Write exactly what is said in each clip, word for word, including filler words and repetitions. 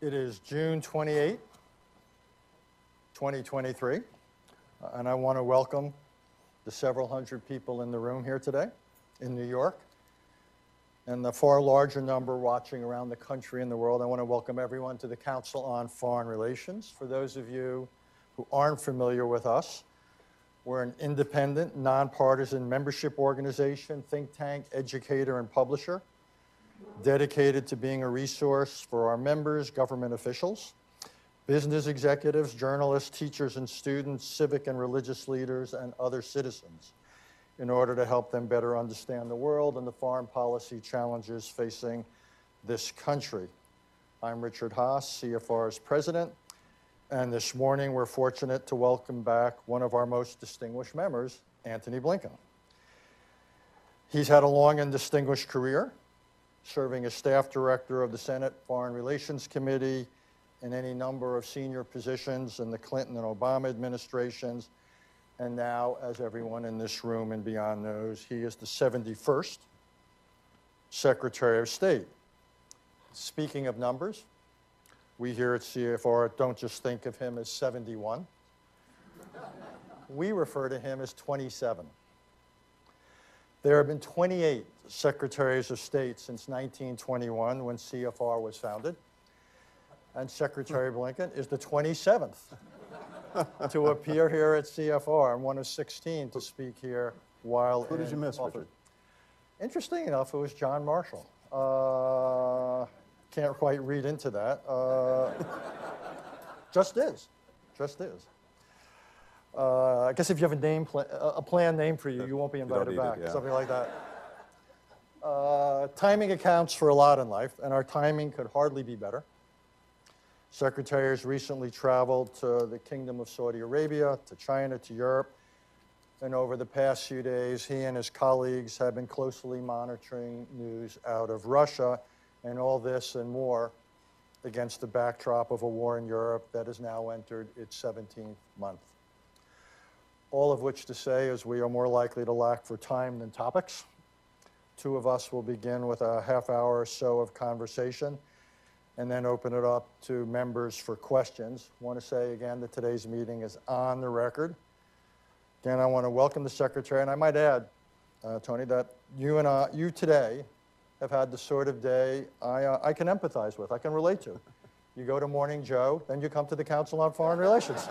It is June twenty-eighth, twenty twenty-three, uh, and I want to welcome the several hundred people in the room here today in New York, and the far larger number watching around the country and the world. I want to welcome everyone to the Council on Foreign Relations. For those of you who aren't familiar with us, we're an independent, nonpartisan membership organization, think tank, educator, and publisher, dedicated to being a resource for our members, government officials, business executives, journalists, teachers and students, civic and religious leaders, and other citizens, in order to help them better understand the world and the foreign policy challenges facing this country. I'm Richard Haass, C F R's president, and this morning we're fortunate to welcome back one of our most distinguished members, Antony Blinken. He's had a long and distinguished career, serving as staff director of the Senate Foreign Relations Committee in any number of senior positions in the Clinton and Obama administrations. And now, as everyone in this room and beyond knows, he is the seventy-first Secretary of State. Speaking of numbers, we here at C F R don't just think of him as seventy-one. We refer to him as twenty-seven. There have been twenty-eight Secretaries of State since nineteen twenty-one, when C F R was founded, and Secretary Blinken is the twenty-seventh to appear here at C F R, and one of sixteen to speak here while Who did you miss, office. Richard? Interesting enough, it was John Marshall. Uh, can't quite read into that. Uh, just is, just is. Uh, I guess if you have a name, pla a planned name for you, you won't be invited back, it, yeah. something like that. Uh, timing accounts for a lot in life, and our timing could hardly be better. Secretary has recently traveled to the Kingdom of Saudi Arabia, to China, to Europe, and over the past few days, he and his colleagues have been closely monitoring news out of Russia, and all this and more against the backdrop of a war in Europe that has now entered its seventeenth month. All of which to say is we are more likely to lack for time than topics. Two of us will begin with a half hour or so of conversation and then open it up to members for questions. I want to say again that today's meeting is on the record. Again, I want to welcome the Secretary, and I might add, uh, Tony, that you and I, you today have had the sort of day I, uh, I can empathize with, I can relate to. You go to Morning Joe, then you come to the Council on Foreign Relations.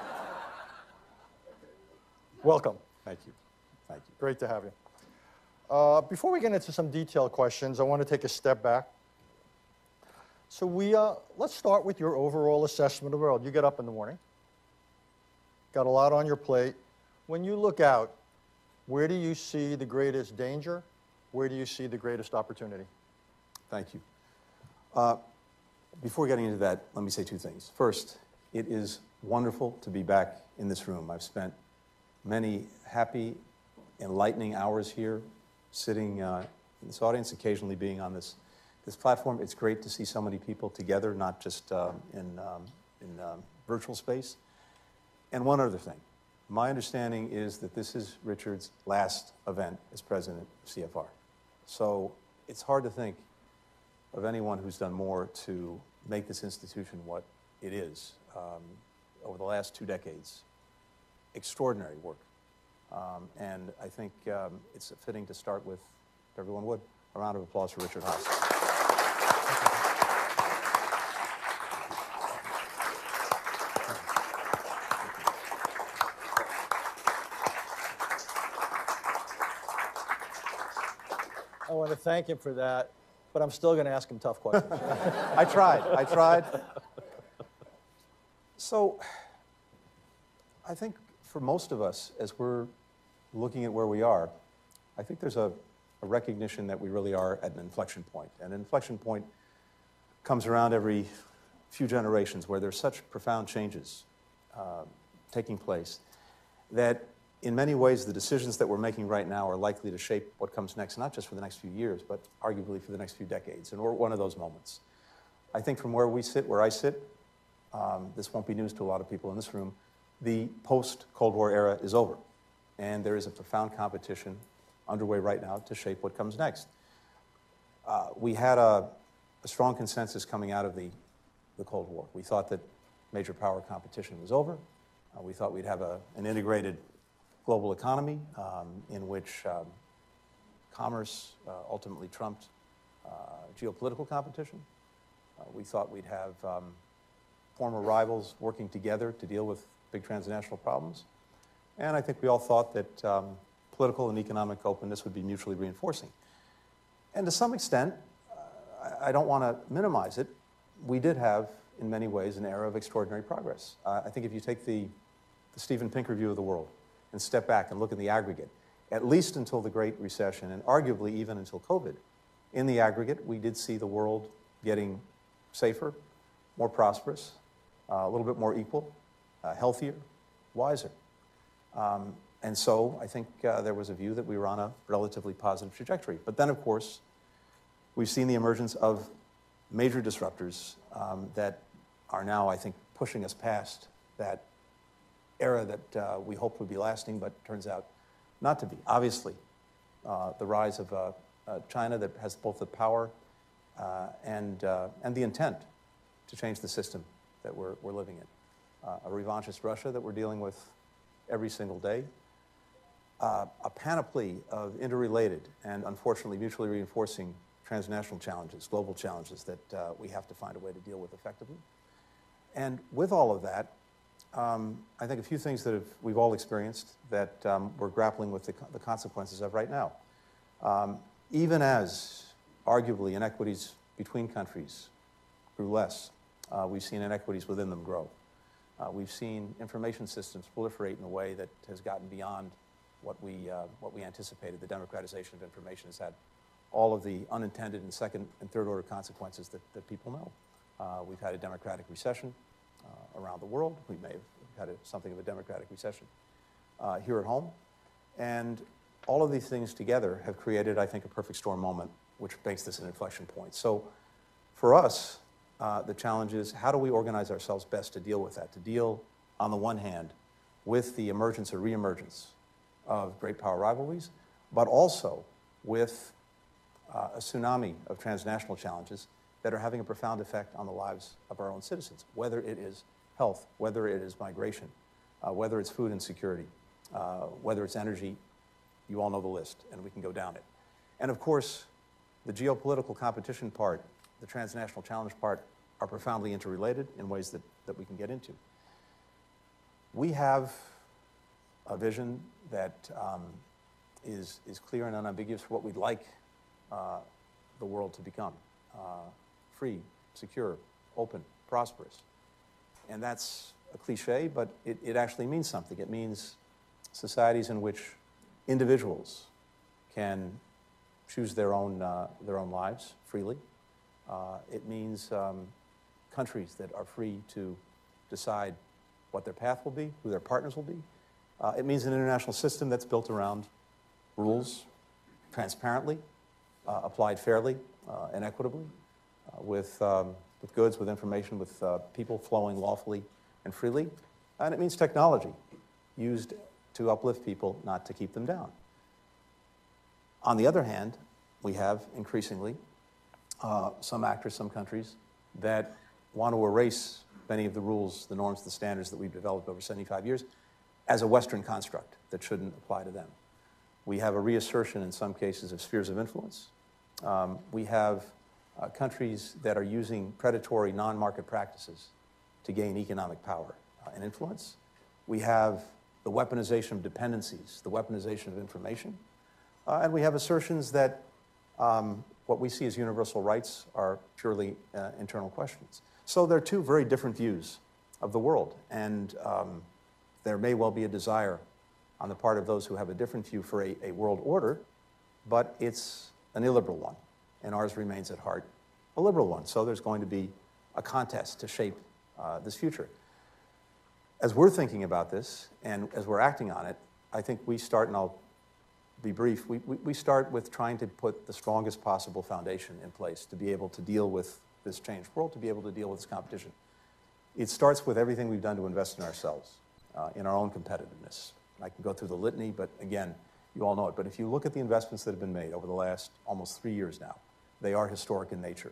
Welcome. Thank you. Thank you. Great to have you. Uh, before we get into some detailed questions, I want to take a step back. So we, uh, let's start with your overall assessment of the world. You get up in the morning, got a lot on your plate. When you look out, where do you see the greatest danger? Where do you see the greatest opportunity? Thank you. Uh, before getting into that, let me say two things. First, it is wonderful to be back in this room. I've spent many happy, enlightening hours here, sitting uh, in this audience, occasionally being on this, this platform. It's great to see so many people together, not just uh, in, um, in um, virtual space. And one other thing. My understanding is that this is Richard's last event as president of C F R. So it's hard to think of anyone who's done more to make this institution what it is um, over the last two decades. Extraordinary work. Um, and I think um, it's fitting to start with, if everyone would, a round of applause for Richard Haass. I want to thank him for that, but I'm still going to ask him tough questions. I tried, I tried. So, I think for most of us, as we're looking at where we are, I think there's a, a recognition that we really are at an inflection point. And an inflection point comes around every few generations where there's such profound changes uh, taking place that in many ways the decisions that we're making right now are likely to shape what comes next, not just for the next few years, but arguably for the next few decades. And we're at one of those moments. I think from where we sit, where I sit, um, this won't be news to a lot of people in this room, the post-Cold War era is over. And there is a profound competition underway right now to shape what comes next. Uh, we had a, a strong consensus coming out of the the Cold War. We thought that major power competition was over. Uh, we thought we'd have a, an integrated global economy um, in which um, commerce uh, ultimately trumped uh, geopolitical competition. Uh, we thought we'd have um, former rivals working together to deal with big transnational problems. And I think we all thought that um, political and economic openness would be mutually reinforcing. And to some extent, uh, I, I don't want to minimize it, we did have, in many ways, an era of extraordinary progress. Uh, I think if you take the, the Steven Pinker view of the world and step back and look in the aggregate, at least until the Great Recession, and arguably even until COVID, in the aggregate, we did see the world getting safer, more prosperous, uh, a little bit more equal, uh, healthier, wiser. Um, and so I think uh, there was a view that we were on a relatively positive trajectory. But then, of course, we've seen the emergence of major disruptors um, that are now, I think, pushing us past that era that uh, we hoped would be lasting, but turns out not to be. Obviously, uh, the rise of uh, uh, China that has both the power uh, and, uh, and the intent to change the system that we're, we're living in. Uh, a revanchist Russia that we're dealing with every single day. Uh, a panoply of interrelated and unfortunately mutually reinforcing transnational challenges, global challenges that uh, we have to find a way to deal with effectively. And with all of that, um, I think a few things that have, we've all experienced that um, we're grappling with the, the consequences of right now. Um, even as arguably inequities between countries grew less, uh, we've seen inequities within them grow. Uh, we've seen information systems proliferate in a way that has gotten beyond what we, uh, what we anticipated. The democratization of information has had all of the unintended and second and third order consequences that, that people know. Uh, we've had a democratic recession uh, around the world. We may have had a, something of a democratic recession uh, here at home. And all of these things together have created, I think, a perfect storm moment, which makes this an inflection point. So for us, uh, the challenge is how do we organize ourselves best to deal with that, to deal, on the one hand, with the emergence or reemergence of great power rivalries, but also with uh, a tsunami of transnational challenges that are having a profound effect on the lives of our own citizens, whether it is health, whether it is migration, uh, whether it's food insecurity, uh, whether it's energy. You all know the list, and we can go down it. And of course, the geopolitical competition part, the transnational challenge part, are profoundly interrelated in ways that, that we can get into. We have a vision that um, is, is clear and unambiguous for what we'd like uh, the world to become. Uh, free, secure, open, prosperous. And that's a cliche, but it, it actually means something. It means societies in which individuals can choose their own, uh, their own lives freely. Uh, it means um, countries that are free to decide what their path will be, who their partners will be. Uh, it means an international system that's built around rules, transparently, uh, applied fairly uh, and equitably, uh, with, um, with goods, with information, with uh, people flowing lawfully and freely. And it means technology used to uplift people, not to keep them down. On the other hand, we have increasingly uh, some actors, some countries that want to erase many of the rules, the norms, the standards that we've developed over seventy-five years as a Western construct that shouldn't apply to them. We have a reassertion in some cases of spheres of influence. Um, we have uh, countries that are using predatory non-market practices to gain economic power uh, and influence. We have the weaponization of dependencies, the weaponization of information. Uh, and we have assertions that um, what we see as universal rights are purely uh, internal questions. So there are two very different views of the world. And um, there may well be a desire on the part of those who have a different view for a, a world order, but it's an illiberal one. And ours remains at heart a liberal one. So there's going to be a contest to shape uh, this future. As we're thinking about this and as we're acting on it, I think we start, and I'll be brief, we, we, we start with trying to put the strongest possible foundation in place to be able to deal with this changed world, to be able to deal with this competition. It starts with everything we've done to invest in ourselves, uh, in our own competitiveness. I can go through the litany, but again, you all know it. But if you look at the investments that have been made over the last almost three years now, they are historic in nature.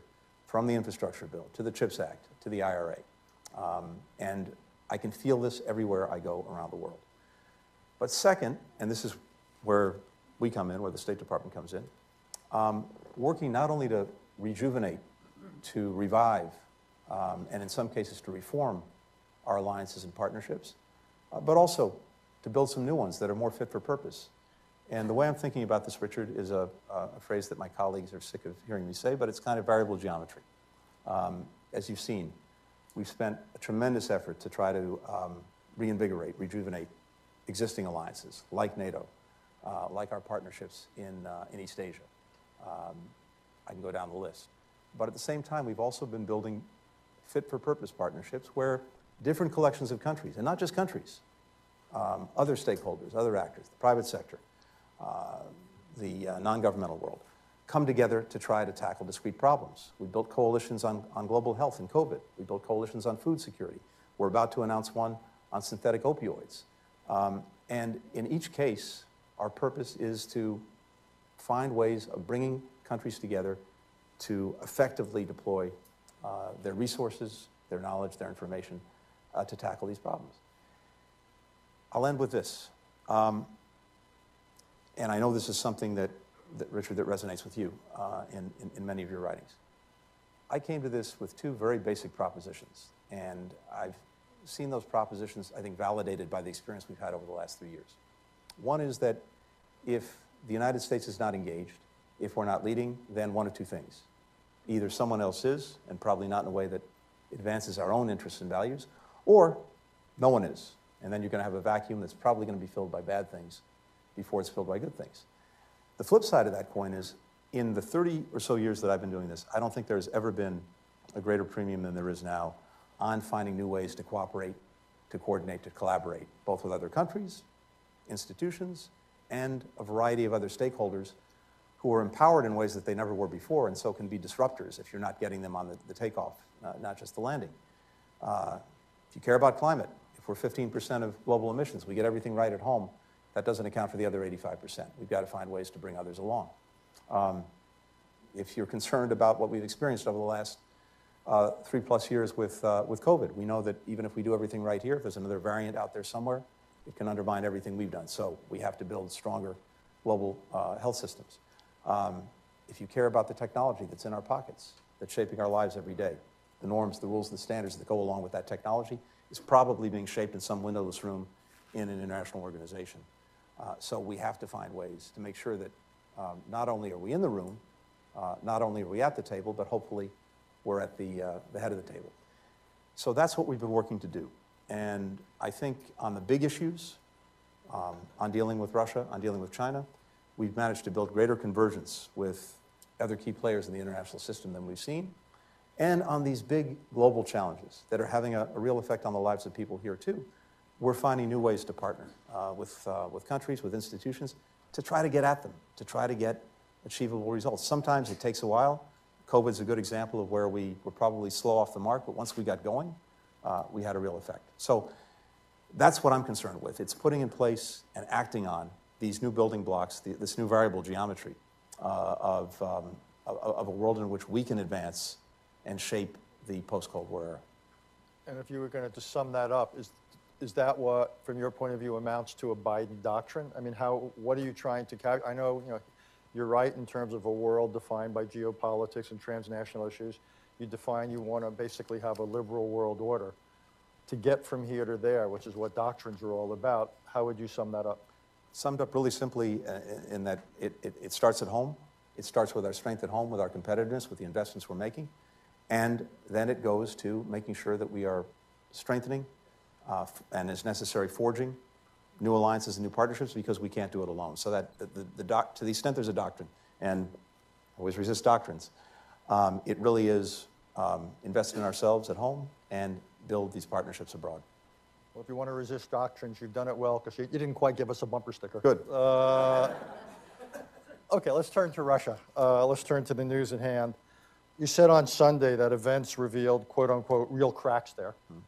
from the Infrastructure Bill to the CHIPS Act to the I R A. Um, and I can feel this everywhere I go around the world. But second, and this is where we come in, where the State Department comes in, um, working not only to rejuvenate, to revive, um, and in some cases to reform our alliances and partnerships, uh, but also to build some new ones that are more fit for purpose. And the way I'm thinking about this, Richard, is a, a phrase that my colleagues are sick of hearing me say, but it's kind of variable geometry. Um, as you've seen, we've spent a tremendous effort to try to um, reinvigorate, rejuvenate existing alliances like NATO, uh, like our partnerships in, uh, in East Asia. Um, I can go down the list. But at the same time, we've also been building fit-for-purpose partnerships where different collections of countries, and not just countries, um, other stakeholders, other actors, the private sector, uh, the uh, non-governmental world, come together to try to tackle discrete problems. We built coalitions on, on global health and COVID. We built coalitions on food security. We're about to announce one on synthetic opioids. Um, and in each case, our purpose is to find ways of bringing countries together to effectively deploy uh, their resources, their knowledge, their information uh, to tackle these problems. I'll end with this. Um, and I know this is something that, that Richard, that resonates with you uh, in, in, in many of your writings. I came to this with two very basic propositions, and I've seen those propositions, I think, validated by the experience we've had over the last three years. One is that if the United States is not engaged, if we're not leading, then one of two things. Either someone else is, and probably not in a way that advances our own interests and values, or no one is. And then you're going to have a vacuum that's probably going to be filled by bad things before it's filled by good things. The flip side of that coin is, in the thirty or so years that I've been doing this, I don't think there's ever been a greater premium than there is now on finding new ways to cooperate, to coordinate, to collaborate, both with other countries, institutions, and a variety of other stakeholders who are empowered in ways that they never were before, and so can be disruptors if you're not getting them on the, the takeoff, uh, not just the landing. Uh, if you care about climate, if we're fifteen percent of global emissions, we get everything right at home, that doesn't account for the other eighty-five percent. We've got to find ways to bring others along. Um, if you're concerned about what we've experienced over the last uh, three plus years with, uh, with COVID, we know that even if we do everything right here, if there's another variant out there somewhere, it can undermine everything we've done. So we have to build stronger global uh, health systems. Um, if you care about the technology that's in our pockets, that's shaping our lives every day, the norms, the rules, the standards that go along with that technology is probably being shaped in some windowless room in an international organization. Uh, so we have to find ways to make sure that um, not only are we in the room, uh, not only are we at the table, but hopefully we're at the, uh, the head of the table. So that's what we've been working to do. And I think on the big issues, um, on dealing with Russia, on dealing with China, we've managed to build greater convergence with other key players in the international system than we've seen. And on these big global challenges that are having a, a real effect on the lives of people here too, we're finding new ways to partner uh, with, uh, with countries, with institutions, to try to get at them, to try to get achievable results. Sometimes it takes a while. COVID's a good example of where we were probably slow off the mark, but once we got going, uh, we had a real effect. So that's what I'm concerned with. It's putting in place and acting on these new building blocks, the, this new variable geometry uh, of, um, of, of a world in which we can advance and shape the post-Cold War era. And if you were going to just sum that up, is, is that what, from your point of view, amounts to a Biden doctrine? I mean, how, what are you trying to calculate? I know, you know, you're right in terms of a world defined by geopolitics and transnational issues. You define you want to basically have a liberal world order. To get from here to there, which is what doctrines are all about, how would you sum that up? Summed up really simply uh, in that it, it, it starts at home. It starts with our strength at home, with our competitiveness, with the investments we're making. And then it goes to making sure that we are strengthening uh, and, as necessary, forging new alliances and new partnerships, because we can't do it alone. So that the, the, the doc, to the extent there's a doctrine, and I always resist doctrines, um, it really is um, invest in ourselves at home and build these partnerships abroad. Well, if you want to resist doctrines, you've done it well, because you, you didn't quite give us a bumper sticker. Good. Uh, okay, let's turn to Russia. Uh, let's turn to the news at hand. You said on Sunday that events revealed, quote unquote, real cracks there. Hmm.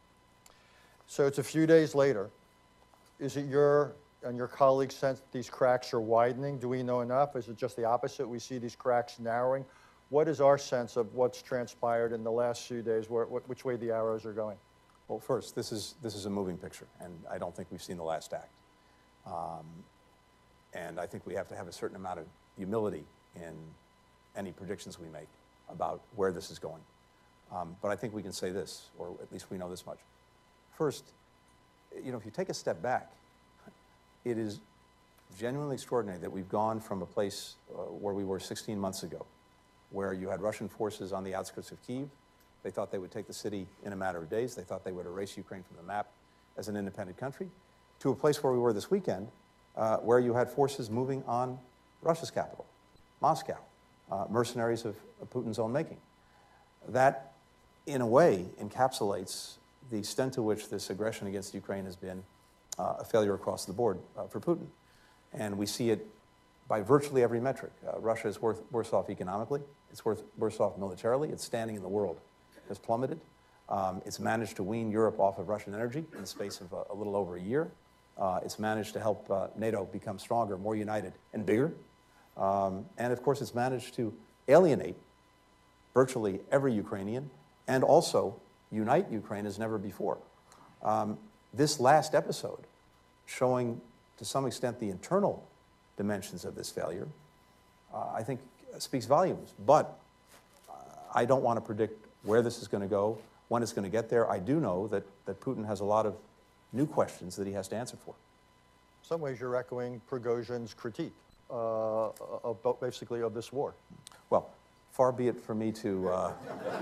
So it's a few days later. Is it your and your colleagues' sense that these cracks are widening? Do we know enough? Is it just the opposite? We see these cracks narrowing? what is our sense of what's transpired in the last few days, where, wh- which way the arrows are going? Well, first, this is, this is a moving picture, and I don't think we've seen the last act. Um, and I think we have to have a certain amount of humility in any predictions we make about where this is going. Um, but I think we can say this, or at least we know this much. First, you know, if you take a step back, it is genuinely extraordinary that we've gone from a place uh, where we were sixteen months ago, where you had Russian forces on the outskirts of Kyiv. They thought they would take the city in a matter of days. They thought they would erase Ukraine from the map as an independent country, to a place where we were this weekend, uh, where you had forces moving on Russia's capital, Moscow, uh, mercenaries of, of Putin's own making. That, in a way, encapsulates the extent to which this aggression against Ukraine has been uh, a failure across the board uh, for Putin. And we see it by virtually every metric. Uh, Russia is worth, worse off economically. It's worth, worse off militarily. Its standing in the world has plummeted. Um, it's managed to wean Europe off of Russian energy in the space of a, a little over a year. Uh, it's managed to help uh, NATO become stronger, more united, and bigger. Um, and of course, it's managed to alienate virtually every Ukrainian and also unite Ukraine as never before. Um, this last episode, showing to some extent the internal dimensions of this failure, uh, I think speaks volumes. But uh, I don't want to predict where this is going to go, when it's going to get there. I do know that, that Putin has a lot of new questions that he has to answer for. In some ways, you're echoing Prigozhin's critique uh, of basically of this war. Well, far be it for me to, uh,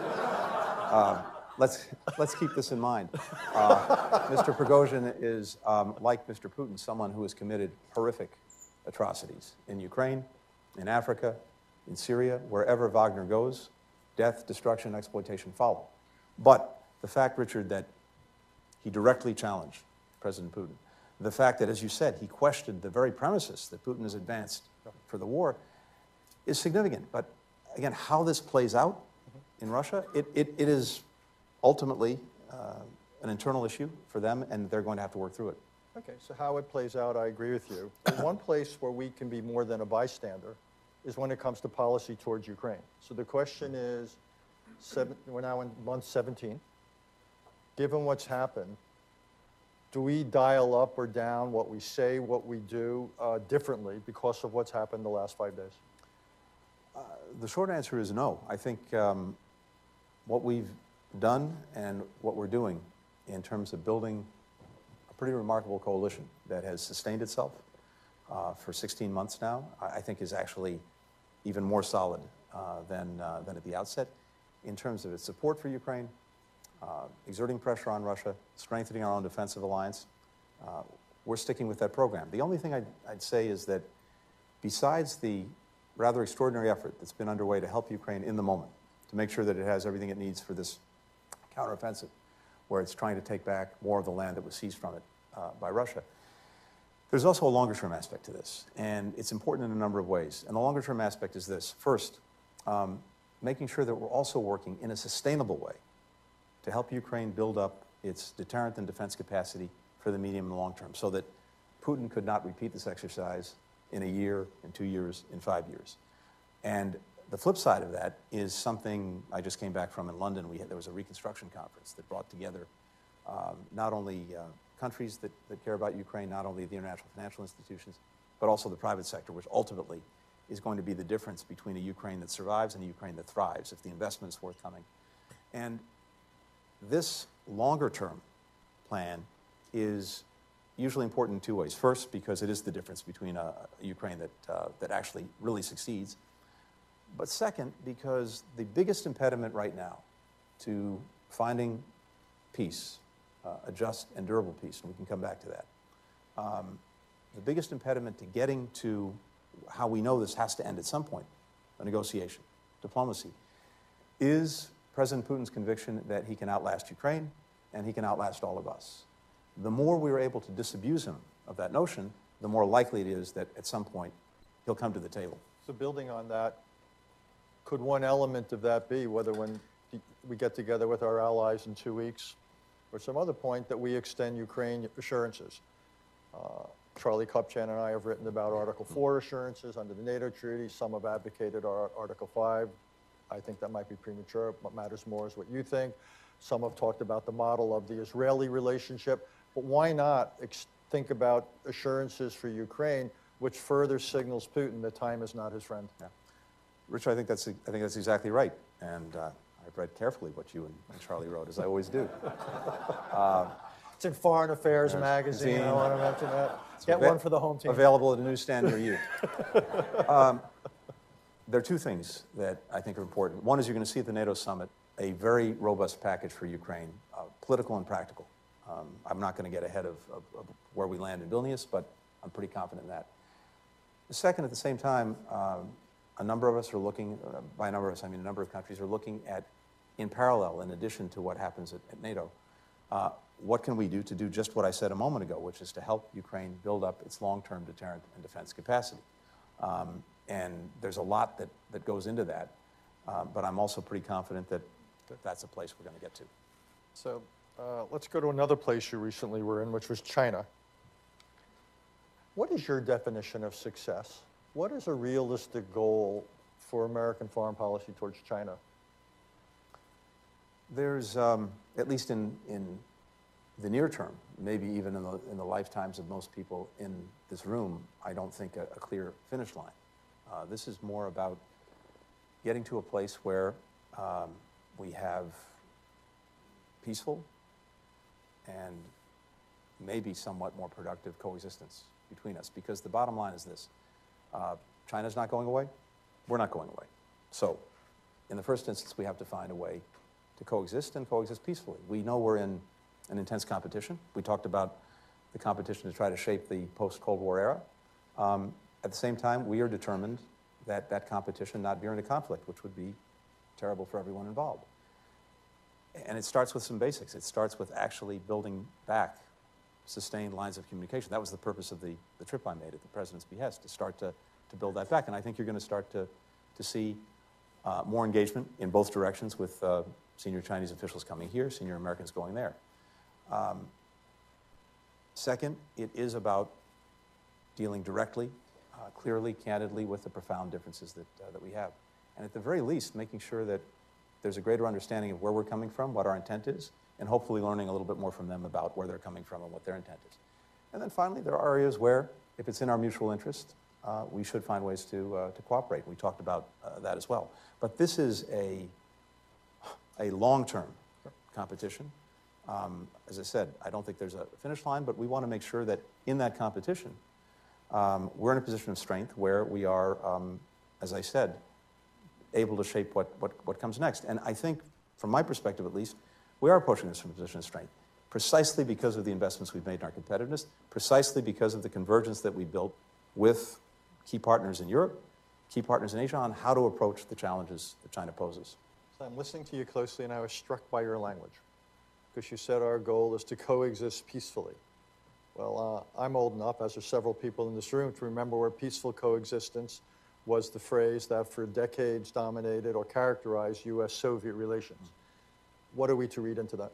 uh, let's, let's keep this in mind. Uh, Mister Prigozhin is, um, like Mister Putin, someone who has committed horrific atrocities in Ukraine, in Africa, in Syria. Wherever Wagner goes, death, destruction, exploitation follow. But the fact, Richard, that he directly challenged President Putin, the fact that, as you said, he questioned the very premises that Putin has advanced for the war, is significant. But again, how this plays out in Russia, it, it, it is ultimately uh, an internal issue for them, and they're going to have to work through it. Okay, so how it plays out, I agree with you. But one place where we can be more than a bystander is when it comes to policy towards Ukraine. So the question is, seven, we're now in month seventeen. Given what's happened, do we dial up or down what we say, what we do uh, differently because of what's happened the last five days? Uh, the short answer is no. I think um, what we've done and what we're doing in terms of building a pretty remarkable coalition that has sustained itself uh, for sixteen months now, I, I think is actually even more solid uh, than, uh, than at the outset in terms of its support for Ukraine, uh, exerting pressure on Russia, strengthening our own defensive alliance. Uh, we're sticking with that program. The only thing I'd, I'd say is that besides the rather extraordinary effort that's been underway to help Ukraine in the moment, to make sure that it has everything it needs for this counteroffensive, where it's trying to take back more of the land that was seized from it uh, by Russia, there's also a longer-term aspect to this, and it's important in a number of ways. And the longer-term aspect is this. First, um, making sure that we're also working in a sustainable way to help Ukraine build up its deterrent and defense capacity for the medium and long term, so that Putin could not repeat this exercise in a year, in two years, in five years. And the flip side of that is something I just came back from in London. We had, there was a reconstruction conference that brought together um, not only uh, countries that, that care about Ukraine, not only the international financial institutions, but also the private sector, which ultimately is going to be the difference between a Ukraine that survives and a Ukraine that thrives if the investment is forthcoming. And this longer-term plan is usually important in two ways. First, because it is the difference between a, a Ukraine that, uh, that actually really succeeds. But second, because the biggest impediment right now to finding peace, uh, a just and durable peace, and we can come back to that, um, the biggest impediment to getting to how we know this has to end at some point, a negotiation, diplomacy, is President Putin's conviction that he can outlast Ukraine and he can outlast all of us. The more we are able to disabuse him of that notion, the more likely it is that at some point he'll come to the table. So building on that, could one element of that be whether when we get together with our allies in two weeks or some other point that we extend Ukraine assurances? Uh, Charlie Kupchan and I have written about Article four assurances under the NATO treaty. Some have advocated our Article five I think that might be premature. What matters more is what you think. Some have talked about the model of the Israeli relationship, but why not ex- think about assurances for Ukraine, which further signals Putin that time is not his friend? Yeah. Richard, I think that's, I think that's exactly right. And uh, I've read carefully what you and, and Charlie wrote, as I always do. Uh, It's in Foreign Affairs There's magazine. magazine. I want to mention that. Get ava- one for the home team. Available at a newsstand near you. um, there are two things that I think are important. One is you're going to see at the NATO summit a very robust package for Ukraine, uh, political and practical. Um, I'm not going to get ahead of, of, of where we land in Vilnius, but I'm pretty confident in that. The second, at the same time, um, a number of us are looking, uh, by a number of us, I mean a number of countries are looking at, in parallel, in addition to what happens at, at NATO, uh, what can we do to do just what I said a moment ago, which is to help Ukraine build up its long-term deterrent and defense capacity. Um, and there's a lot that, that goes into that, uh, but I'm also pretty confident that, that that's a place we're going to get to. So uh, let's go to another place you recently were in, which was China. What is your definition of success? What is a realistic goal for American foreign policy towards China? There's, um, at least in, in the near term, maybe even in the, in the lifetimes of most people in this room, I don't think a, a clear finish line. Uh, this is more about getting to a place where um, we have peaceful and maybe somewhat more productive coexistence between us. Because the bottom line is this, uh, China's not going away, we're not going away. So in the first instance, we have to find a way to coexist and coexist peacefully. We know we're in an intense competition. We talked about the competition to try to shape the post-Cold War era. Um, at the same time, we are determined that that competition not veer into conflict, which would be terrible for everyone involved. And it starts with some basics. It starts with actually building back sustained lines of communication. That was the purpose of the, the trip I made at the President's behest, to start to, to build that back. And I think you're going to start to, to see uh, more engagement in both directions with uh, senior Chinese officials coming here, senior Americans going there. Um, second, it is about dealing directly, uh, clearly, candidly with the profound differences that, uh, that we have. And at the very least, making sure that there's a greater understanding of where we're coming from, what our intent is, and hopefully learning a little bit more from them about where they're coming from and what their intent is. And then finally, there are areas where, if it's in our mutual interest, uh, we should find ways to, uh, to cooperate. We talked about uh, that as well. But this is a, a long-term competition. Um, as I said, I don't think there's a finish line, but we want to make sure that in that competition, um, we're in a position of strength where we are, um, as I said, able to shape what, what, what comes next. And I think, from my perspective at least, we are approaching this from a position of strength, precisely because of the investments we've made in our competitiveness, precisely because of the convergence that we built with key partners in Europe, key partners in Asia on how to approach the challenges that China poses. So I'm listening to you closely, and I was struck by your language, because you said our goal is to coexist peacefully. Well, uh, I'm old enough, as are several people in this room, to remember where peaceful coexistence was the phrase that for decades dominated or characterized U S Soviet relations. What are we to read into that?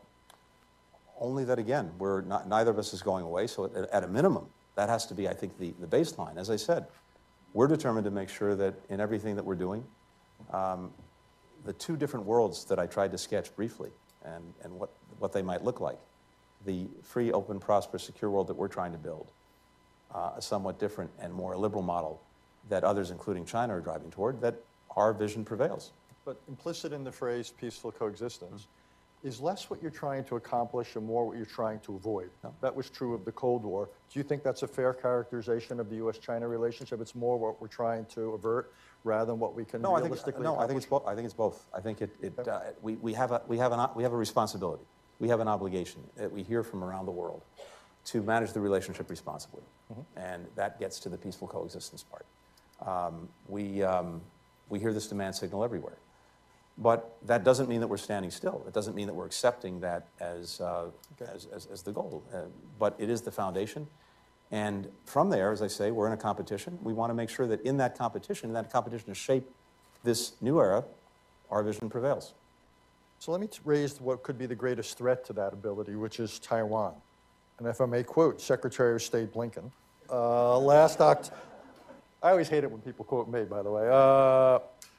Only that, again, we're not, neither of us is going away, so at, at a minimum, that has to be, I think, the, the baseline. As I said, we're determined to make sure that in everything that we're doing, um, the two different worlds that I tried to sketch briefly and, and what, what they might look like, the free, open, prosperous, secure world that we're trying to build, uh, a somewhat different and more liberal model that others, including China, are driving toward, that our vision prevails. But implicit in the phrase peaceful coexistence mm-hmm. is less what you're trying to accomplish and more what you're trying to avoid. No. That was true of the Cold War. Do you think that's a fair characterization of the U S China relationship? It's more what we're trying to avert rather than what we can no, realistically I think, no, I think it's both. I think it's both. I think it, it okay. uh, we, we, have a, we, have an, we have a responsibility. We have an obligation that we hear from around the world to manage the relationship responsibly. Mm-hmm. And that gets to the peaceful coexistence part. Um, we, um, we hear this demand signal everywhere. But that doesn't mean that we're standing still. It doesn't mean that we're accepting that as, uh, okay. as, as, as the goal. Uh, but it is the foundation. And from there, as I say, we're in a competition. We want to make sure that in that competition, in that competition to shape this new era, our vision prevails. So let me raise what could be the greatest threat to that ability, which is Taiwan. And if I may quote Secretary of State Blinken, uh, last October, I always hate it when people quote me, by the way. Uh,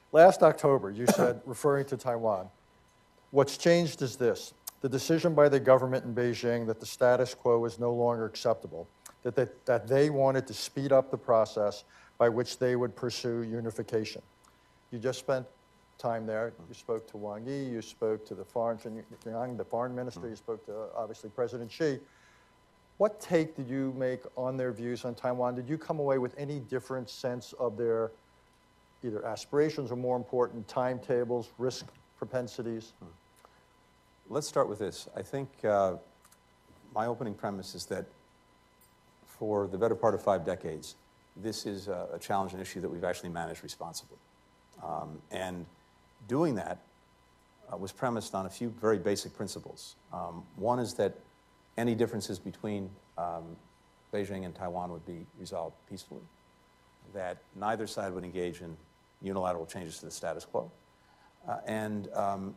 Last October, you said, referring to Taiwan, what's changed is this: the decision by the government in Beijing that the status quo is no longer acceptable, that they, that they wanted to speed up the process by which they would pursue unification. You just spent time there. You spoke to Wang Yi, you spoke to the foreign, the foreign minister, you spoke to, obviously, President Xi. What take did you make on their views on Taiwan? Did you come away with any different sense of their either aspirations or, more important, timetables, risk propensities? Let's start with this. I think uh, my opening premise is that for the better part of five decades, this is a, a challenge and issue that we've actually managed responsibly. Um, and doing that uh, was premised on a few very basic principles. Um, one is that any differences between um, Beijing and Taiwan would be resolved peacefully, that neither side would engage in unilateral changes to the status quo. Uh, and um,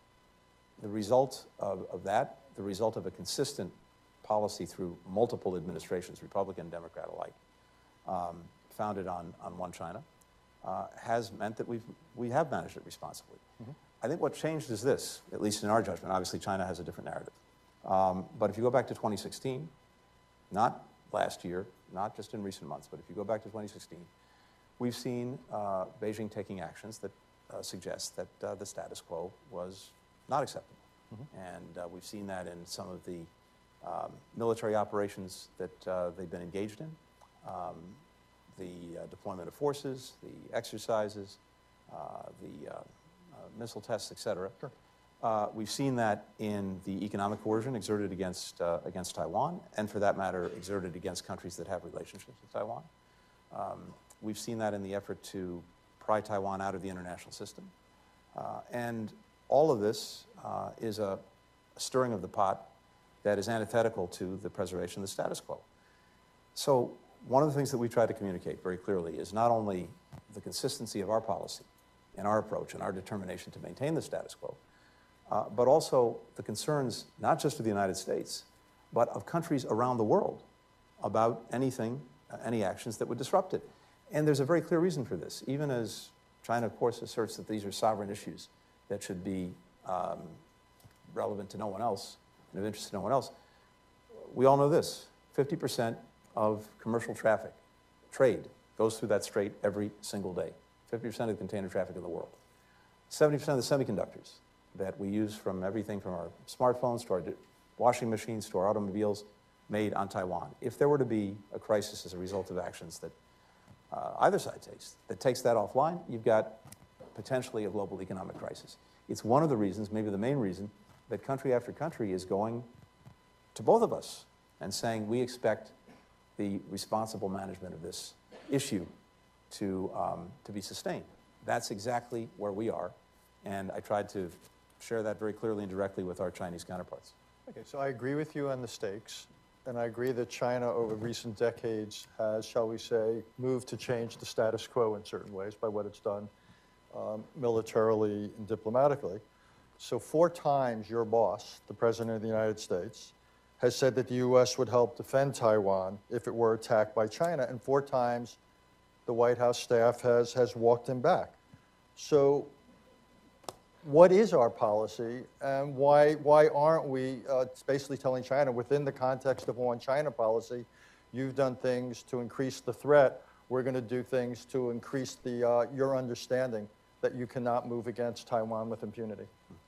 the result of, of that, the result of a consistent policy through multiple administrations, Republican, Democrat alike, um, founded on, on one China, uh, has meant that we've, we have managed it responsibly. Mm-hmm. I think what changed is this, at least in our judgment. Obviously, China has a different narrative. Um, but if you go back to twenty sixteen, not last year, not just in recent months, but if you go back to twenty sixteen, we've seen uh, Beijing taking actions that uh, suggest that uh, the status quo was not acceptable. Mm-hmm. And uh, we've seen that in some of the um, military operations that uh, they've been engaged in, um, the uh, deployment of forces, the exercises, uh, the uh, uh, missile tests, et cetera. Sure. Uh, we've seen that in the economic coercion exerted against, uh, against Taiwan, and for that matter, exerted against countries that have relationships with Taiwan. Um, we've seen that in the effort to pry Taiwan out of the international system. Uh, and all of this uh, is a, a stirring of the pot that is antithetical to the preservation of the status quo. So one of the things that we try to communicate very clearly is not only the consistency of our policy and our approach and our determination to maintain the status quo, Uh, but also the concerns, not just of the United States, but of countries around the world about anything, uh, any actions that would disrupt it. And there's a very clear reason for this. Even as China, of course, asserts that these are sovereign issues that should be um, relevant to no one else and of interest to no one else, we all know this. fifty percent of commercial traffic, trade, goes through that strait every single day. fifty percent of the container traffic in the world. seventy percent of the semiconductors that we use, from everything from our smartphones to our washing machines to our automobiles, made on Taiwan. If there were to be a crisis as a result of actions that uh, either side takes, that takes that offline, you've got potentially a global economic crisis. It's one of the reasons, maybe the main reason, that country after country is going to both of us and saying we expect the responsible management of this issue to, um, to be sustained. That's exactly where we are, and I tried to share that very clearly and directly with our Chinese counterparts. Okay, so I agree with you on the stakes, and I agree that China over recent decades has, shall we say, moved to change the status quo in certain ways by what it's done um, militarily and diplomatically. So four times your boss, the President of the United States, has said that the U S would help defend Taiwan if it were attacked by China, and four times the White House staff has, has walked him back. So what is our policy, and why, why aren't we uh, basically telling China, within the context of one China policy, you've done things to increase the threat, we're going to do things to increase the, uh, your understanding that you cannot move against Taiwan with impunity?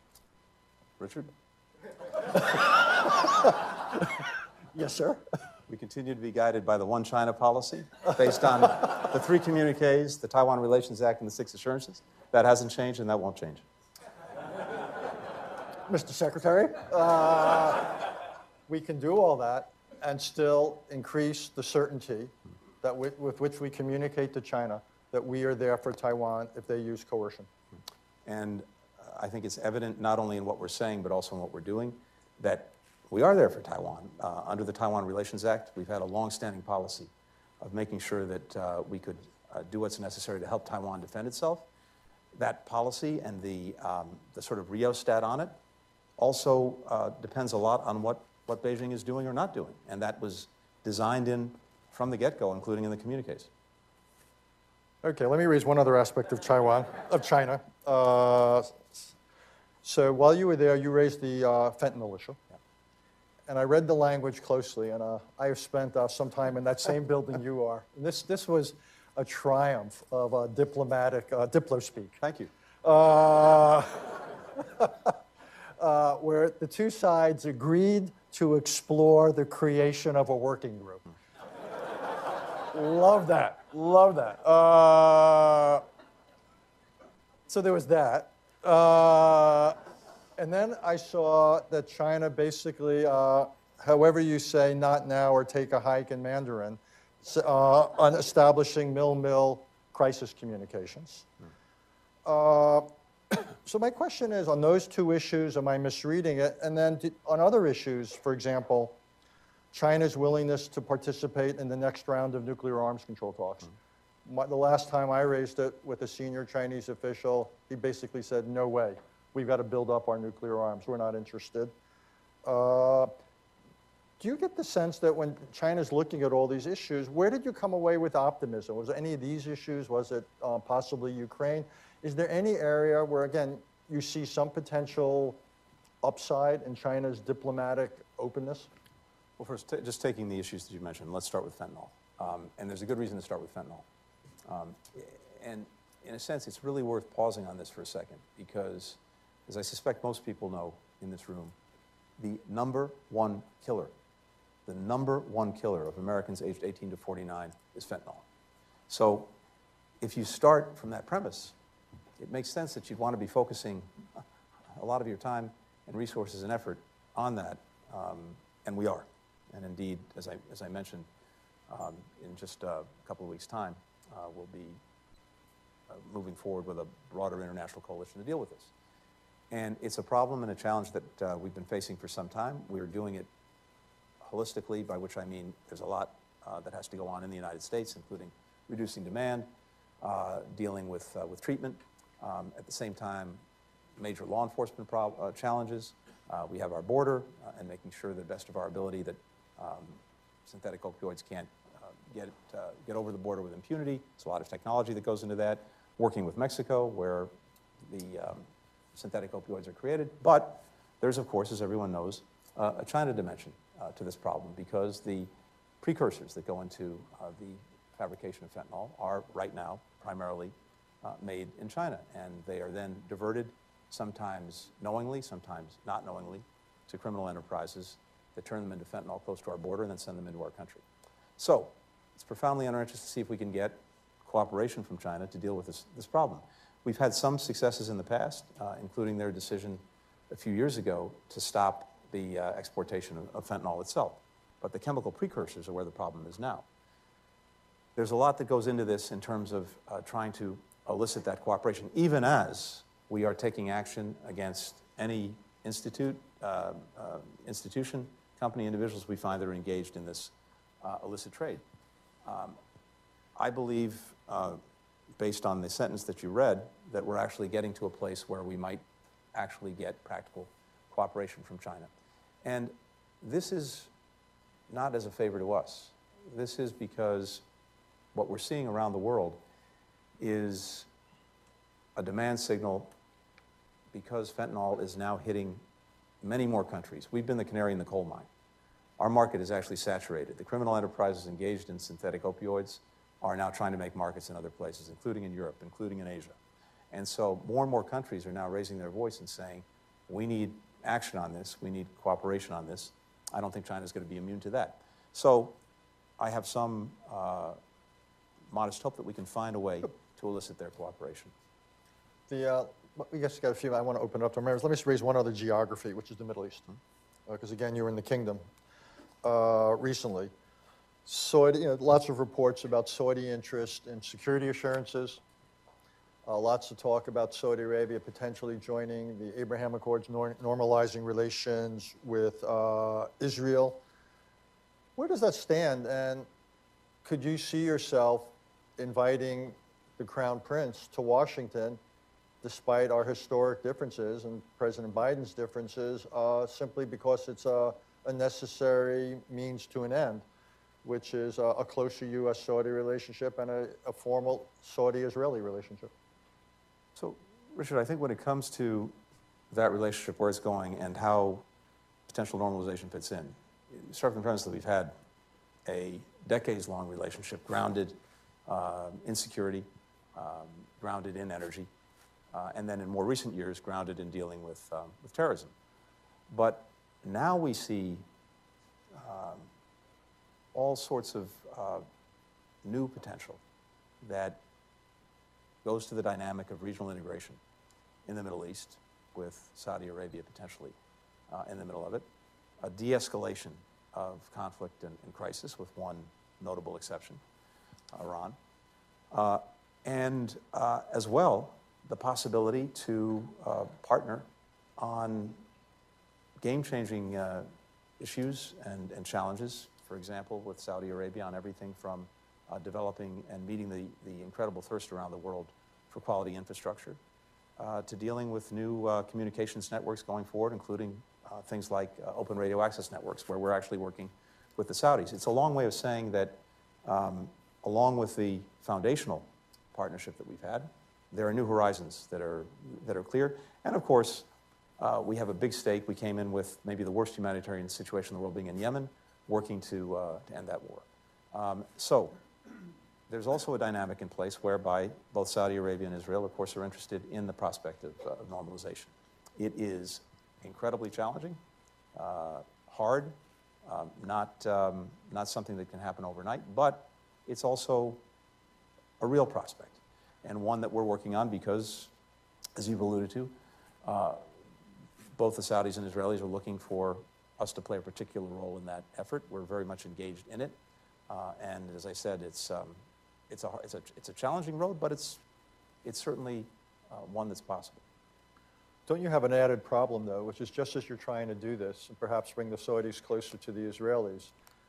Richard? Yes, sir. We continue to be guided by the One China policy based on the three communiques, the Taiwan Relations Act, and the six assurances. That hasn't changed, and that won't change. Mister Secretary, uh, we can do all that and still increase the certainty that with, with which we communicate to China that we are there for Taiwan if they use coercion. And uh, I think it's evident not only in what we're saying, but also in what we're doing, that we are there for Taiwan. Uh, under the Taiwan Relations Act, we've had a long-standing policy of making sure that uh, we could uh, do what's necessary to help Taiwan defend itself. That policy and the, um, the sort of rheostat on it also uh, depends a lot on what, what Beijing is doing or not doing. And that was designed in from the get-go, including in the communiques. Okay, let me raise one other aspect of Taiwan, of China. Uh, so while you were there, you raised the uh, fentanyl issue. Yeah. And I read the language closely, and uh, I have spent uh, some time in that same building you are. And this, this was a triumph of uh, diplomatic, uh, diplo-speak. Thank you. Uh, uh, where the two sides agreed to explore the creation of a working group. Love that. Love that. Uh, so there was that. Uh, and then I saw that China basically, uh, however you say not now or take a hike in Mandarin, uh, on establishing mill-mill crisis communications. Uh, so my question is, on those two issues, am I misreading it? And then did, on other issues, for example, China's willingness to participate in the next round of nuclear arms control talks. Mm-hmm. My, the last time I raised it with a senior Chinese official, he basically said, no way. We've got to build up our nuclear arms. We're not interested. Uh, do you get the sense that when China's looking at all these issues, where did you come away with optimism? Was it any of these issues? Was it uh, possibly Ukraine? Is there any area where, again, you see some potential upside in China's diplomatic openness? Well, first, t just taking the issues that you mentioned, let's start with fentanyl. Um, and there's a good reason to start with fentanyl. Um, and in a sense, it's really worth pausing on this for a second because, as I suspect most people know in this room, the number one killer, the number one killer of Americans aged eighteen to forty-nine is fentanyl. So if you start from that premise, it makes sense that you'd want to be focusing a lot of your time and resources and effort on that, um, and we are. And indeed, as I, as I mentioned, um, in just a couple of weeks' time, uh, we'll be uh, moving forward with a broader international coalition to deal with this. And it's a problem and a challenge that uh, we've been facing for some time. We're doing it holistically, by which I mean there's a lot uh, that has to go on in the United States, including reducing demand, uh, dealing with, uh, with treatment. Um, at the same time, major law enforcement prob uh, challenges. Uh, we have our border uh, and making sure to the best of our ability that um, synthetic opioids can't uh, get, uh, get over the border with impunity. There's a lot of technology that goes into that. Working with Mexico, where the um, synthetic opioids are created. But there's, of course, as everyone knows, uh, a China dimension uh, to this problem because the precursors that go into uh, the fabrication of fentanyl are right now primarily uh, made in China. And they are then diverted, sometimes knowingly, sometimes not knowingly, to criminal enterprises that turn them into fentanyl close to our border and then send them into our country. So it's profoundly in our interest to see if we can get cooperation from China to deal with this, this problem. We've had some successes in the past, uh, including their decision a few years ago to stop the uh, exportation of, of fentanyl itself. But the chemical precursors are where the problem is now. There's a lot that goes into this in terms of uh, trying to elicit that cooperation, even as we are taking action against any institute, uh, uh, institution, company, individuals we find that are engaged in this uh, illicit trade. Um, I believe, uh, based on the sentence that you read, that we're actually getting to a place where we might actually get practical cooperation from China. And this is not as a favor to us. This is because what we're seeing around the world is a demand signal because fentanyl is now hitting many more countries. We've been the canary in the coal mine. Our market is actually saturated. The criminal enterprises engaged in synthetic opioids are now trying to make markets in other places, including in Europe, including in Asia. And so more and more countries are now raising their voice and saying, we need action on this, we need cooperation on this. I don't think China's going to be immune to that. So I have some uh, modest hope that we can find a way to elicit their cooperation. The, uh, we just got a few, I want to open it up to members. Let me just raise one other geography, which is the Middle East. Because uh, again, you were in the kingdom uh, recently. Saudi, you know, lots of reports about Saudi interest in security assurances. Uh, lots of talk about Saudi Arabia potentially joining the Abraham Accords, nor normalizing relations with uh, Israel. Where does that stand? And could you see yourself inviting the Crown Prince to Washington, despite our historic differences and President Biden's differences, uh, simply because it's a, a necessary means to an end? which is a, a closer U S Saudi relationship and a, a formal Saudi-Israeli relationship. So, Richard, I think when it comes to that relationship, where it's going, and how potential normalization fits in, you start from the premise that we've had a decades-long relationship grounded uh, in security, um, grounded in energy, uh, and then in more recent years, grounded in dealing with, um, with terrorism. But now we see um, all sorts of uh, new potential that goes to the dynamic of regional integration in the Middle East, with Saudi Arabia potentially uh, in the middle of it, a de-escalation of conflict and, and crisis, with one notable exception, Iran, uh, and uh, as well the possibility to uh, partner on game-changing uh, issues and, and challenges, for example, with Saudi Arabia on everything from uh, developing and meeting the, the incredible thirst around the world for quality infrastructure, uh, to dealing with new uh, communications networks going forward, including uh, things like uh, open radio access networks, where we're actually working with the Saudis. It's a long way of saying that um, along with the foundational partnership that we've had, there are new horizons that are, that are clear. And of course, uh, we have a big stake. We came in with maybe the worst humanitarian situation in the world being in Yemen, working to, uh, to end that war. Um, so there's also a dynamic in place whereby both Saudi Arabia and Israel, of course, are interested in the prospect of, uh, of normalization. It is incredibly challenging, uh, hard, um, not, um, not something that can happen overnight, but it's also a real prospect, and one that we're working on because, as you've alluded to, uh, both the Saudis and Israelis are looking for us to play a particular role in that effort. We're very much engaged in it, uh, and as I said, it's, um, it's, a, it's, a, it's a challenging road, but it's, it's certainly uh, one that's possible. Don't you have an added problem, though, which is just as you're trying to do this, and perhaps bring the Saudis closer to the Israelis,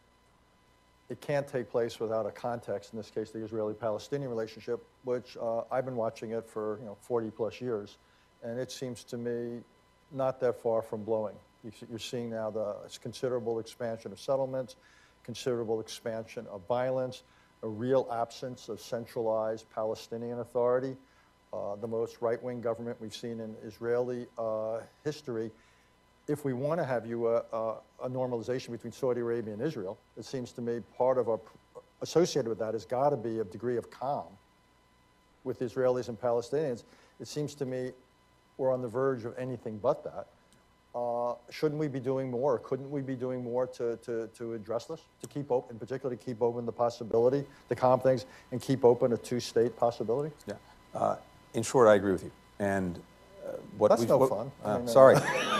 it can't take place without a context, in this case, the Israeli-Palestinian relationship, which uh, I've been watching it for you know, forty plus years, and it seems to me not that far from blowing. You're seeing now the considerable expansion of settlements, considerable expansion of violence, a real absence of centralized Palestinian authority. Uh, the most right-wing government we've seen in Israeli uh, history. If we want to have you a, a, a normalization between Saudi Arabia and Israel, it seems to me part of a, associated with that has got to be a degree of calm with Israelis and Palestinians. It seems to me we're on the verge of anything but that. Uh, shouldn't we be doing more? Or couldn't we be doing more to, to, to address this? To keep open, in particular, to keep open the possibility, to calm things, and keep open a two-state possibility? Yeah. Uh, in short, I agree with you. And uh, what That's we've, no what, fun. Uh, I mean, sorry.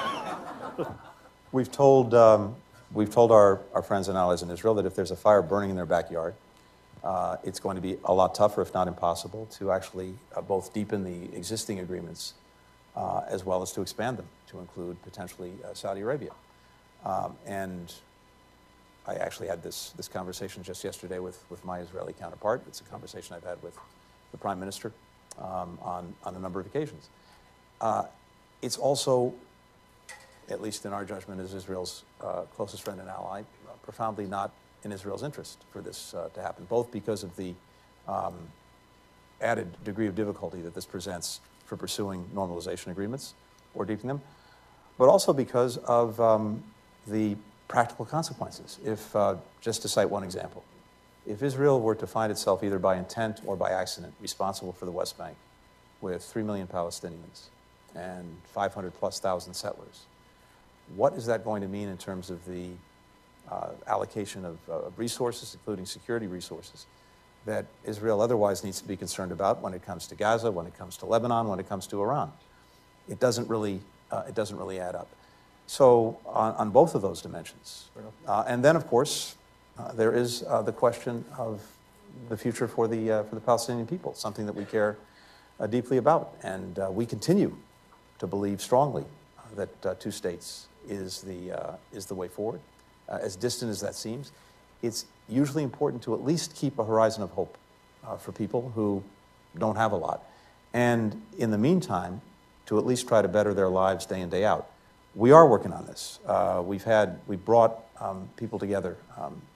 We've told, um, we've told our, our friends and allies in Israel that if there's a fire burning in their backyard, uh, it's going to be a lot tougher, if not impossible, to actually uh, both deepen the existing agreements uh, as well as to expand them to include potentially uh, Saudi Arabia. Um, and I actually had this, this conversation just yesterday with, with my Israeli counterpart. It's a conversation I've had with the Prime Minister um, on, on a number of occasions. Uh, it's also, at least in our judgment as Israel's uh, closest friend and ally, uh, profoundly not in Israel's interest for this uh, to happen, both because of the um, added degree of difficulty that this presents for pursuing normalization agreements or deepening them, but also because of um, the practical consequences. If, uh, just to cite one example, if Israel were to find itself either by intent or by accident responsible for the West Bank with three million Palestinians and five hundred plus thousand settlers, what is that going to mean in terms of the uh, allocation of, uh, of resources, including security resources, that Israel otherwise needs to be concerned about when it comes to Gaza, when it comes to Lebanon, when it comes to Iran? It doesn't really, uh, it doesn't really add up. So on, on both of those dimensions. Uh, and then, of course, uh, there is uh, the question of the future for the, uh, for the Palestinian people, something that we care uh, deeply about. And uh, we continue to believe strongly uh, that uh, two states is the, uh, is the way forward. Uh, as distant as that seems, it's usually important to at least keep a horizon of hope uh, for people who don't have a lot. And in the meantime, to at least try to better their lives day in, day out. We are working on this. Uh, we've had, we brought um, people together, um,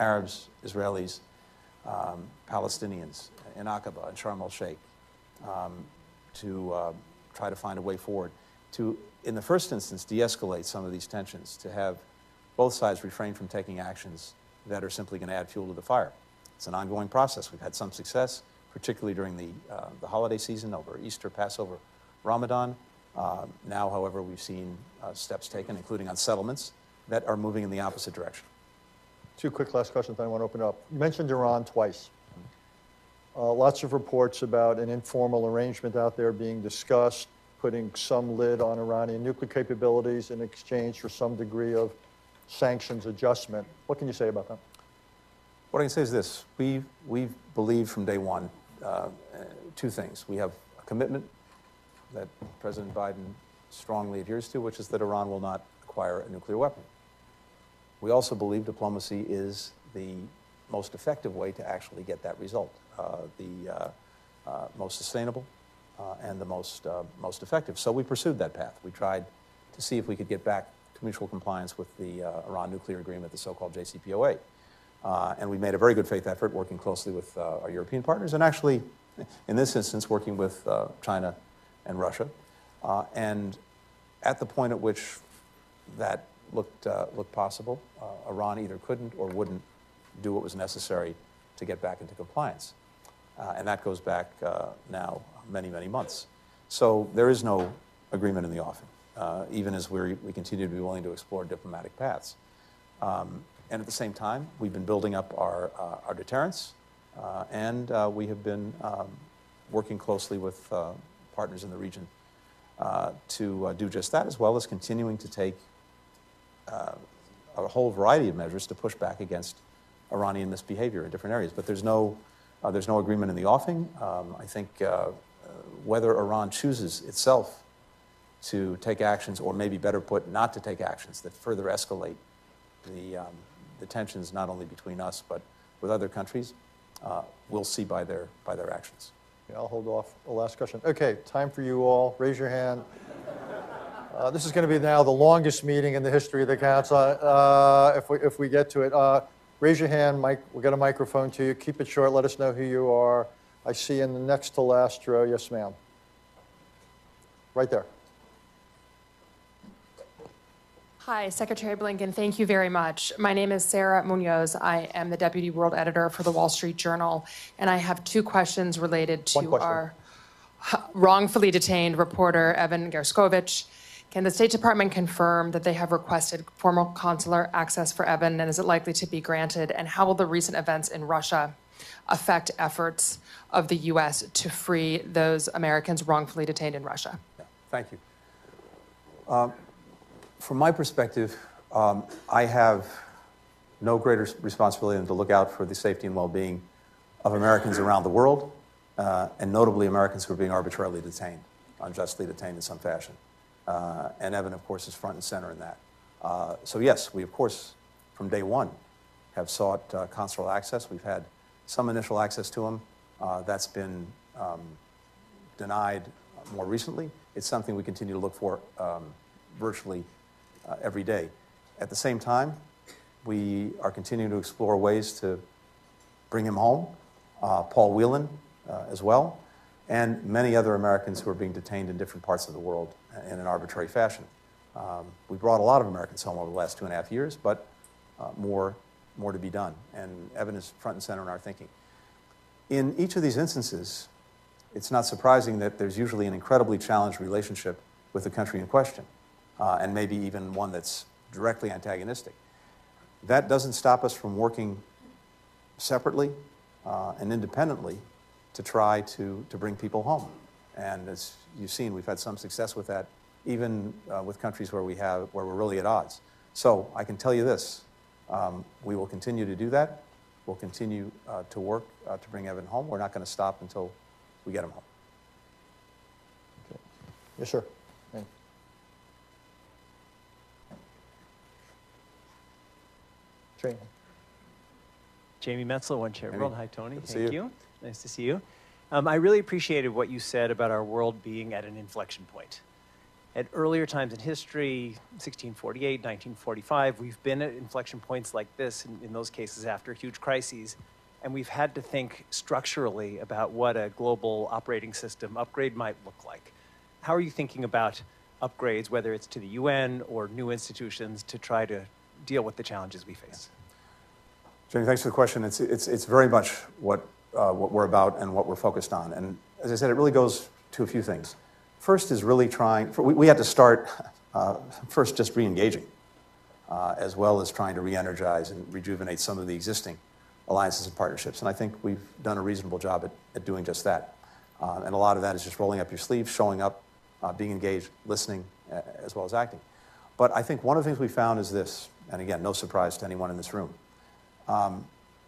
Arabs, Israelis, um, Palestinians in Aqaba and Sharm el-Sheikh, um, to uh, try to find a way forward, to, in the first instance, de-escalate some of these tensions, to have both sides refrain from taking actions that are simply going to add fuel to the fire. It's an ongoing process. We've had some success, particularly during the, uh, the holiday season over Easter, Passover, Ramadan. Uh, now, however, we've seen uh, steps taken, including on settlements, that are moving in the opposite direction. Two quick last questions, then I want to open up. You mentioned Iran twice. Uh, lots of reports about an informal arrangement out there being discussed, putting some lid on Iranian nuclear capabilities in exchange for some degree of sanctions adjustment. What can you say about that? What I can say is this. We've, we've believed from day one uh, two things. We have a commitment that President Biden strongly adheres to, which is that Iran will not acquire a nuclear weapon. We also believe diplomacy is the most effective way to actually get that result, uh, the uh, uh, most sustainable uh, and the most, uh, most effective. So we pursued that path. We tried to see if we could get back to mutual compliance with the uh, Iran nuclear agreement, the so-called J C P O A. Uh, and we made a very good faith effort working closely with uh, our European partners and actually, in this instance, working with uh, China and Russia. Uh, and at the point at which that looked, uh, looked possible, uh, Iran either couldn't or wouldn't do what was necessary to get back into compliance. Uh, and that goes back uh, now many, many months. So there is no agreement in the offing, uh, even as we're, we continue to be willing to explore diplomatic paths. Um, and at the same time, we've been building up our, uh, our deterrence, uh, and uh, we have been um, working closely with uh, partners in the region uh, to uh, do just that, as well as continuing to take uh, a whole variety of measures to push back against Iranian misbehavior in different areas. But there's no, uh, there's no agreement in the offing. Um, I think uh, uh, whether Iran chooses itself to take actions, or maybe better put, not to take actions that further escalate the, um, the tensions not only between us but with other countries, uh, we'll see by their, by their actions. Yeah, I'll hold off the last question. Okay, time for you all. Raise your hand. Uh, this is going to be now the longest meeting in the history of the council, uh, if, we, if we get to it. Uh, raise your hand, Mike. We'll get a microphone to you. Keep it short. Let us know who you are. I see in the next to last row. Yes, ma'am. Right there. Hi, Secretary Blinken. Thank you very much. My name is Sarah Munoz. I am the Deputy World Editor for the Wall Street Journal, and I have two questions related to question. our wrongfully detained reporter, Evan Gershkovich. Can the State Department confirm that they have requested formal consular access for Evan, and is it likely to be granted? And how will the recent events in Russia affect efforts of the U S to free those Americans wrongfully detained in Russia? Yeah, thank you. Um, from my perspective, um, I have no greater responsibility than to look out for the safety and well-being of Americans around the world, uh, and notably Americans who are being arbitrarily detained, unjustly detained in some fashion. Uh, and Evan, of course, is front and center in that. Uh, so yes, we, of course, from day one, have sought uh, consular access. We've had some initial access to him. Uh, that's been um, denied more recently. It's something we continue to look for um, virtually uh, every day. At the same time, we are continuing to explore ways to bring him home. Uh, Paul Whelan uh, as well, and many other Americans who are being detained in different parts of the world in an arbitrary fashion. Um, we brought a lot of Americans home over the last two and a half years, but uh, more, more to be done. And Evan is front and center in our thinking. In each of these instances, it's not surprising that there's usually an incredibly challenged relationship with the country in question, uh, and maybe even one that's directly antagonistic. That doesn't stop us from working separately uh, and independently to try to, to bring people home. And as you've seen, we've had some success with that, even uh, with countries where, we have, where we're really at odds. So I can tell you this, um, we will continue to do that. We'll continue uh, to work uh, to bring Evan home. We're not going to stop until we get him home. Okay. Yes, sir. Thank you. Jamie. Jamie Metzler, One Chair Jamie. World. Hi, Tony. Good to Thank see you. you. Nice to see you. Um, I really appreciated what you said about our world being at an inflection point. At earlier times in history, sixteen forty-eight, nineteen forty-five, we've been at inflection points like this in, in those cases after huge crises. And we've had to think structurally about what a global operating system upgrade might look like. How are you thinking about upgrades, whether it's to the U N or new institutions, to try to deal with the challenges we face? Jamie, thanks for the question. It's, it's, it's very much what, uh, what we're about and what we're focused on. And as I said, it really goes to a few things. First is really trying, for, we, we had to start uh, first just re-engaging, uh, as well as trying to re-energize and rejuvenate some of the existing alliances and partnerships. And I think we've done a reasonable job at, at doing just that. Uh, and a lot of that is just rolling up your sleeves, showing up, uh, being engaged, listening, uh, as well as acting. But I think one of the things we found is this, and again, no surprise to anyone in this room. Um,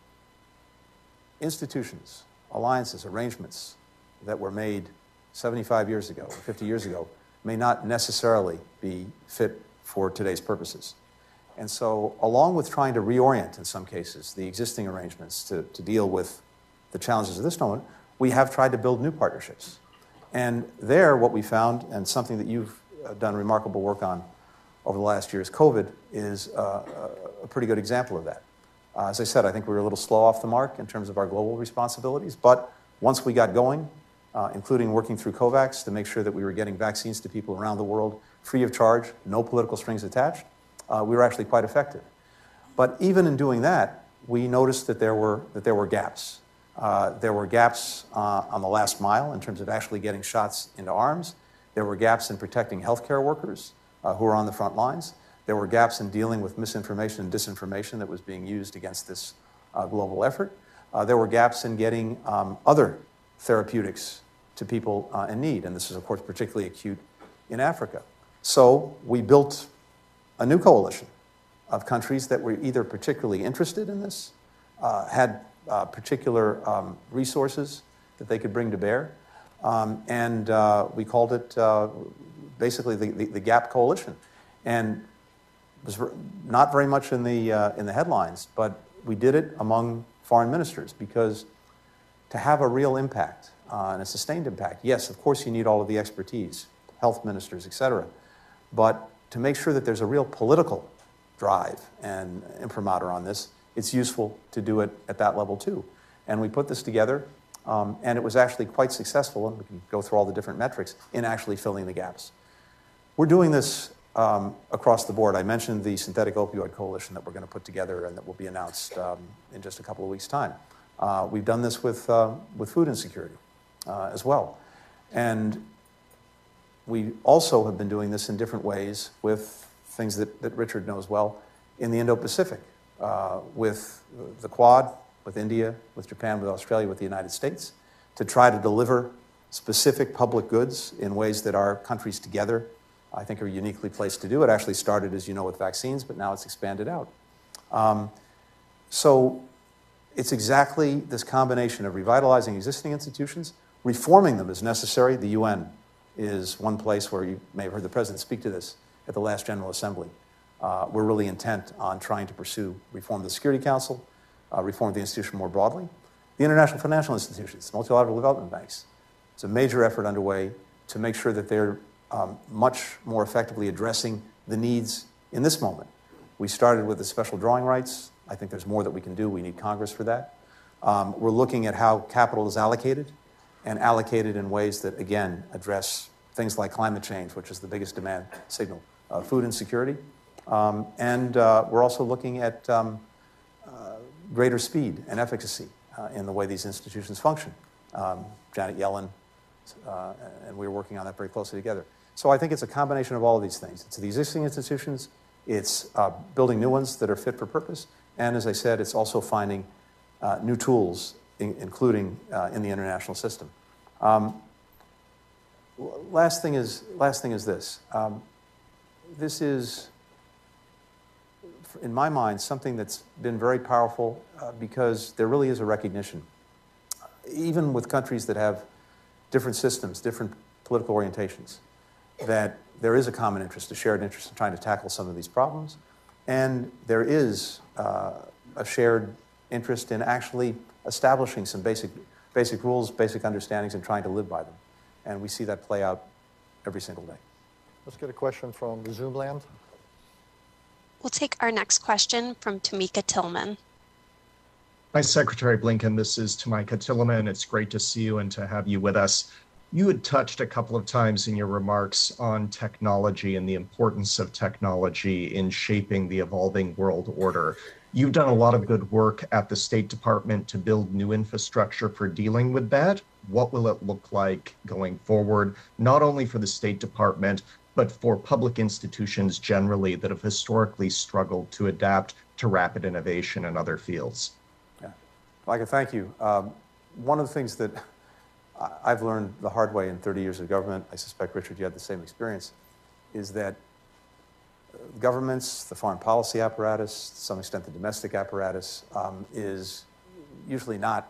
institutions, alliances, arrangements that were made seventy-five years ago or fifty years ago may not necessarily be fit for today's purposes. And so, along with trying to reorient, in some cases, the existing arrangements to, to deal with the challenges of this moment, we have tried to build new partnerships. And there, what we found, and something that you've done remarkable work on over the last year is COVID, is uh, a pretty good example of that. Uh, as I said, I think we were a little slow off the mark in terms of our global responsibilities, but once we got going, uh, including working through COVAX to make sure that we were getting vaccines to people around the world free of charge, no political strings attached, Uh, we were actually quite effective. But even in doing that, we noticed that there were, that there were gaps. Uh, there were gaps uh, on the last mile in terms of actually getting shots into arms. There were gaps in protecting healthcare workers uh, who are on the front lines. There were gaps in dealing with misinformation and disinformation that was being used against this uh, global effort. Uh, there were gaps in getting um, other therapeutics to people uh, in need, and this is, of course, particularly acute in Africa. So we built a new coalition of countries that were either particularly interested in this, uh, had uh, particular um, resources that they could bring to bear, um, and uh, we called it uh, basically the, the, the GAP Coalition. And it was not very much in the, uh, in the headlines, but we did it among foreign ministers, because to have a real impact uh, and a sustained impact, yes, of course you need all of the expertise, health ministers, et cetera, but to make sure that there's a real political drive and imprimatur on this, it's useful to do it at that level too. And we put this together, um, and it was actually quite successful, and we can go through all the different metrics, in actually filling the gaps. We're doing this um, across the board. I mentioned the Synthetic Opioid Coalition that we're going to put together and that will be announced um, in just a couple of weeks' time. Uh, we've done this with, uh, with food insecurity uh, as well. And we also have been doing this in different ways with things that, that Richard knows well in the Indo-Pacific, uh, with the Quad, with India, with Japan, with Australia, with the United States, to try to deliver specific public goods in ways that our countries together, I think, are uniquely placed to do. It actually started, as you know, with vaccines, but now it's expanded out. Um, so it's exactly this combination of revitalizing existing institutions, reforming them as necessary. The U N is one place where you may have heard the President speak to this at the last General Assembly. Uh, we're really intent on trying to pursue reform of the Security Council, uh, reform of the institution more broadly. The international financial institutions, multilateral development banks. It's a major effort underway to make sure that they're um, much more effectively addressing the needs in this moment. We started with the special drawing rights. I think there's more that we can do. We need Congress for that. Um, we're looking at how capital is allocated, and allocated in ways that, again, address things like climate change, which is the biggest demand signal, uh, food insecurity. Um, and uh, we're also looking at um, uh, greater speed and efficacy uh, in the way these institutions function. Um, Janet Yellen, uh, and we're working on that very closely together. So I think it's a combination of all of these things. It's the existing institutions, it's uh, building new ones that are fit for purpose, and as I said, it's also finding uh, new tools, in, including uh, in the international system. Um, last thing is, last thing is this. Um, this is, in my mind, something that's been very powerful uh, because there really is a recognition, even with countries that have different systems, different political orientations, that there is a common interest, a shared interest in trying to tackle some of these problems, and there is uh, a shared interest in actually establishing some basic, basic rules, basic understandings, and trying to live by them. And we see that play out every single day. Let's get a question from the Zoom land. We'll take our next question from Tamika Tillman. Hi, Secretary Blinken. This is Tamika Tillman. It's great to see you and to have you with us. You had touched a couple of times in your remarks on technology and the importance of technology in shaping the evolving world order. You've done a lot of good work at the State Department to build new infrastructure for dealing with that. What will it look like going forward, not only for the State Department, but for public institutions generally that have historically struggled to adapt to rapid innovation in other fields? Yeah. Micah, thank you. Um, one of the things that I've learned the hard way in thirty years of government, I suspect, Richard, you had the same experience, is that governments, the foreign policy apparatus, to some extent the domestic apparatus, um, is usually not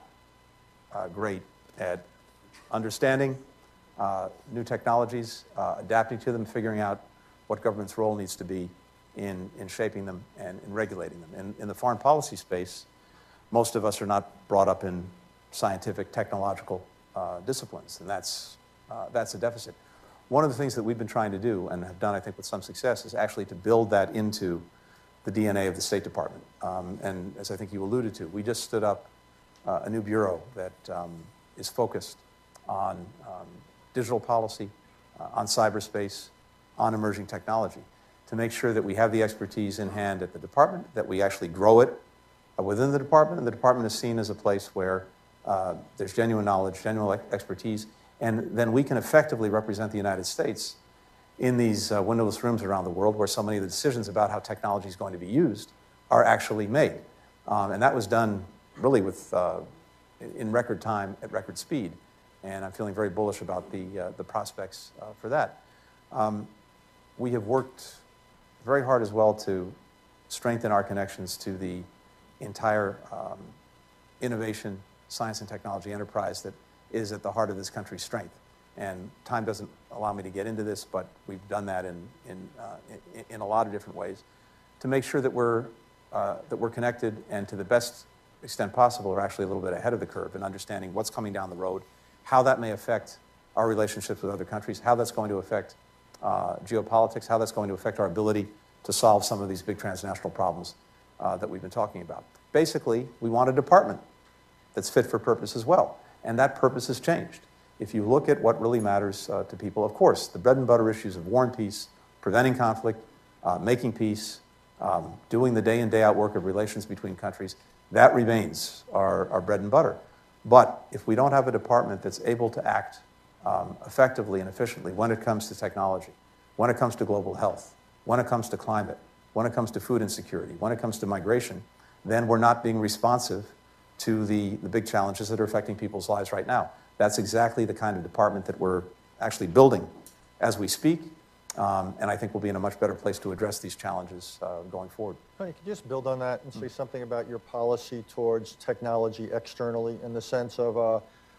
uh, great at understanding uh, new technologies, uh, adapting to them, figuring out what government's role needs to be in, in shaping them and in regulating them. In, in the foreign policy space, most of us are not brought up in scientific, technological uh, disciplines, and that's, uh, that's a deficit. One of the things that we've been trying to do, and have done, I think, with some success, is actually to build that into the D N A of the State Department. Um, and as I think you alluded to, we just stood up uh, a new bureau that um, is focused on um, digital policy, uh, on cyberspace, on emerging technology, to make sure that we have the expertise in hand at the department, that we actually grow it uh, within the department, and the department is seen as a place where uh, there's genuine knowledge, genuine expertise, and then we can effectively represent the United States in these uh, windowless rooms around the world where so many of the decisions about how technology is going to be used are actually made. Um, and that was done really with, uh, in record time, at record speed. And I'm feeling very bullish about the, uh, the prospects uh, for that. Um, we have worked very hard as well to strengthen our connections to the entire um, innovation, science and technology enterprise that is at the heart of this country's strength. And time doesn't allow me to get into this, but we've done that in, in, uh, in, in a lot of different ways to make sure that we're, uh, that we're connected and to the best extent possible are actually a little bit ahead of the curve in understanding what's coming down the road, how that may affect our relationships with other countries, how that's going to affect uh, geopolitics, how that's going to affect our ability to solve some of these big transnational problems uh, that we've been talking about. Basically, we want a department that's fit for purpose as well. And that purpose has changed. If you look at what really matters uh, to people, of course, the bread and butter issues of war and peace, preventing conflict, uh, making peace, um, doing the day in, day out work of relations between countries, that remains our, our bread and butter. But if we don't have a department that's able to act um, effectively and efficiently when it comes to technology, when it comes to global health, when it comes to climate, when it comes to food insecurity, when it comes to migration, then we're not being responsive to the, the big challenges that are affecting people's lives right now. That's exactly the kind of department that we're actually building as we speak, um, and I think we'll be in a much better place to address these challenges uh, going forward. Tony, could you just build on that and say something about your policy towards technology externally in the sense of uh,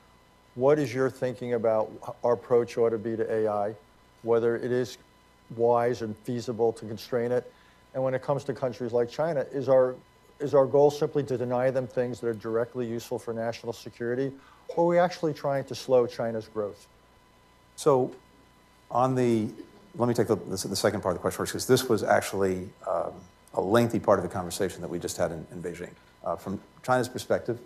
what is your thinking about our approach ought to be to A I, whether it is wise and feasible to constrain it, and when it comes to countries like China, is our Is our goal simply to deny them things that are directly useful for national security, or are we actually trying to slow China's growth? So on the, let me take the, the, the second part of the question first, because this was actually um, a lengthy part of the conversation that we just had in, in Beijing. Uh, from China's perspective,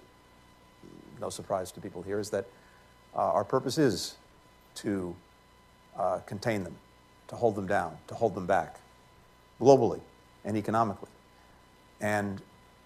no surprise to people here, is that uh, our purpose is to uh, contain them, to hold them down, to hold them back, globally and economically. And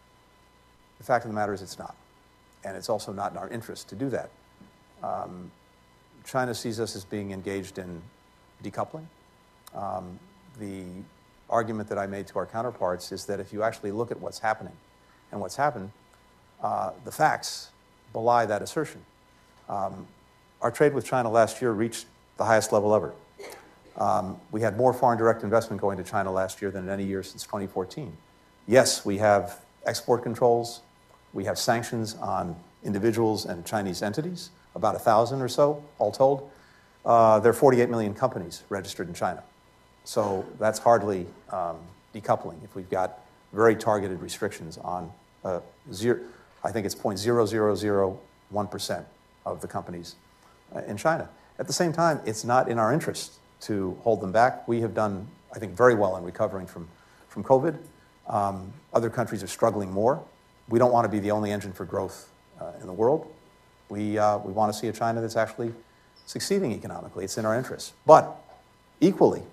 the fact of the matter is it's not. And it's also not in our interest to do that. Um, China sees us as being engaged in decoupling. Um, the argument that I made to our counterparts is that if you actually look at what's happening and what's happened, uh, the facts belie that assertion. Um, our trade with China last year reached the highest level ever. Um, we had more foreign direct investment going to China last year than in any year since twenty fourteen. Yes, we have export controls. We have sanctions on individuals and Chinese entities, about a thousand or so, all told. Uh, there are forty-eight million companies registered in China. So that's hardly um, decoupling if we've got very targeted restrictions on uh, zero, I think it's zero point zero zero zero one percent of the companies uh, in China. At the same time, it's not in our interest to hold them back. We have done, I think, very well in recovering from, from COVID. Um, other countries are struggling more. We don't want to be the only engine for growth uh, in the world. We, uh, we want to see a China that's actually succeeding economically. It's in our interests. But equally,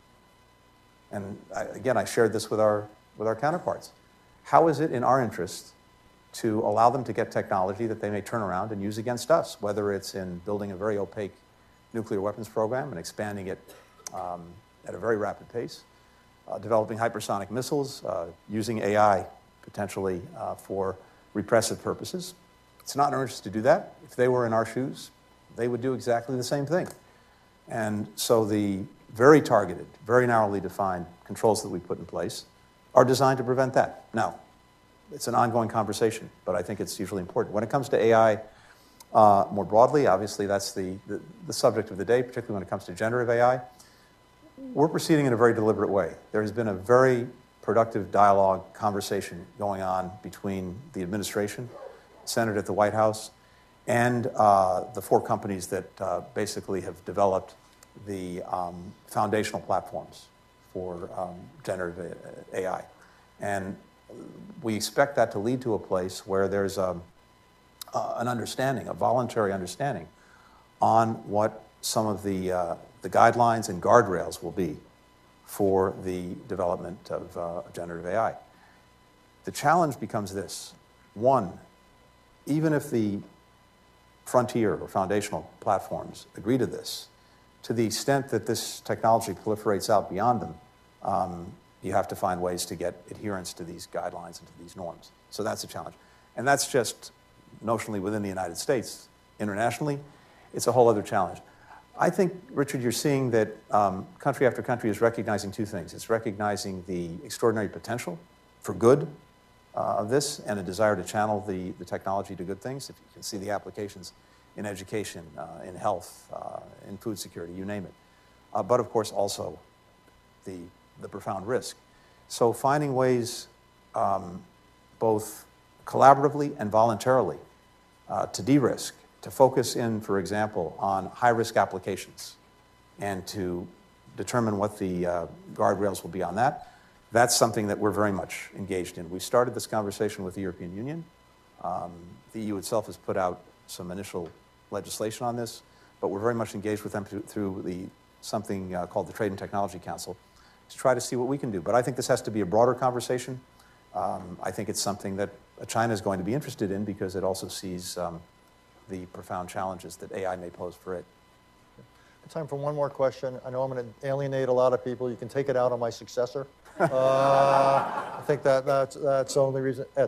and I, again, I shared this with our, with our counterparts, how is it in our interest to allow them to get technology that they may turn around and use against us, whether it's in building a very opaque nuclear weapons program and expanding it um, at a very rapid pace, uh, developing hypersonic missiles, uh, using A I potentially uh, for repressive purposes. It's not in our interest to do that. If they were in our shoes, they would do exactly the same thing. And so the very targeted, very narrowly defined controls that we put in place are designed to prevent that. Now, it's an ongoing conversation, but I think it's usually important. When it comes to A I uh, more broadly, obviously that's the, the, the subject of the day, particularly when it comes to generative A I. We're proceeding in a very deliberate way. There has been a very productive dialogue, conversation going on between the administration, centered at the White House, and uh, the four companies that uh, basically have developed the um, foundational platforms for um, generative A I. And we expect that to lead to a place where there's a, uh, an understanding, a voluntary understanding on what some of the, uh, the guidelines and guardrails will be for the development of uh, generative A I. The challenge becomes this. One, even if the frontier or foundational platforms agree to this, to the extent that this technology proliferates out beyond them, um, you have to find ways to get adherence to these guidelines and to these norms. So that's a challenge. And that's just notionally within the United States. Internationally, it's a whole other challenge. I think, Richard, you're seeing that um, country after country is recognizing two things. It's recognizing the extraordinary potential for good uh, of this and a desire to channel the, the technology to good things. If you can see the applications in education, uh, in health, uh, in food security, you name it. Uh, but of course also the, the profound risk. So finding ways um, both collaboratively and voluntarily uh, to de-risk, to focus in, for example, on high-risk applications and to determine what the uh, guardrails will be on that, that's something that we're very much engaged in. We started this conversation with the European Union. Um, the E U itself has put out some initial legislation on this, but we're very much engaged with them through, through the, something uh, called the Trade and Technology Council to try to see what we can do. But I think this has to be a broader conversation. Um, I think it's something that China is going to be interested in because it also sees um, the profound challenges that A I may pose for it. Time for one more question. I know I'm going to alienate a lot of people. You can take it out on my successor. uh, I think that that's, that's the only reason. Ed.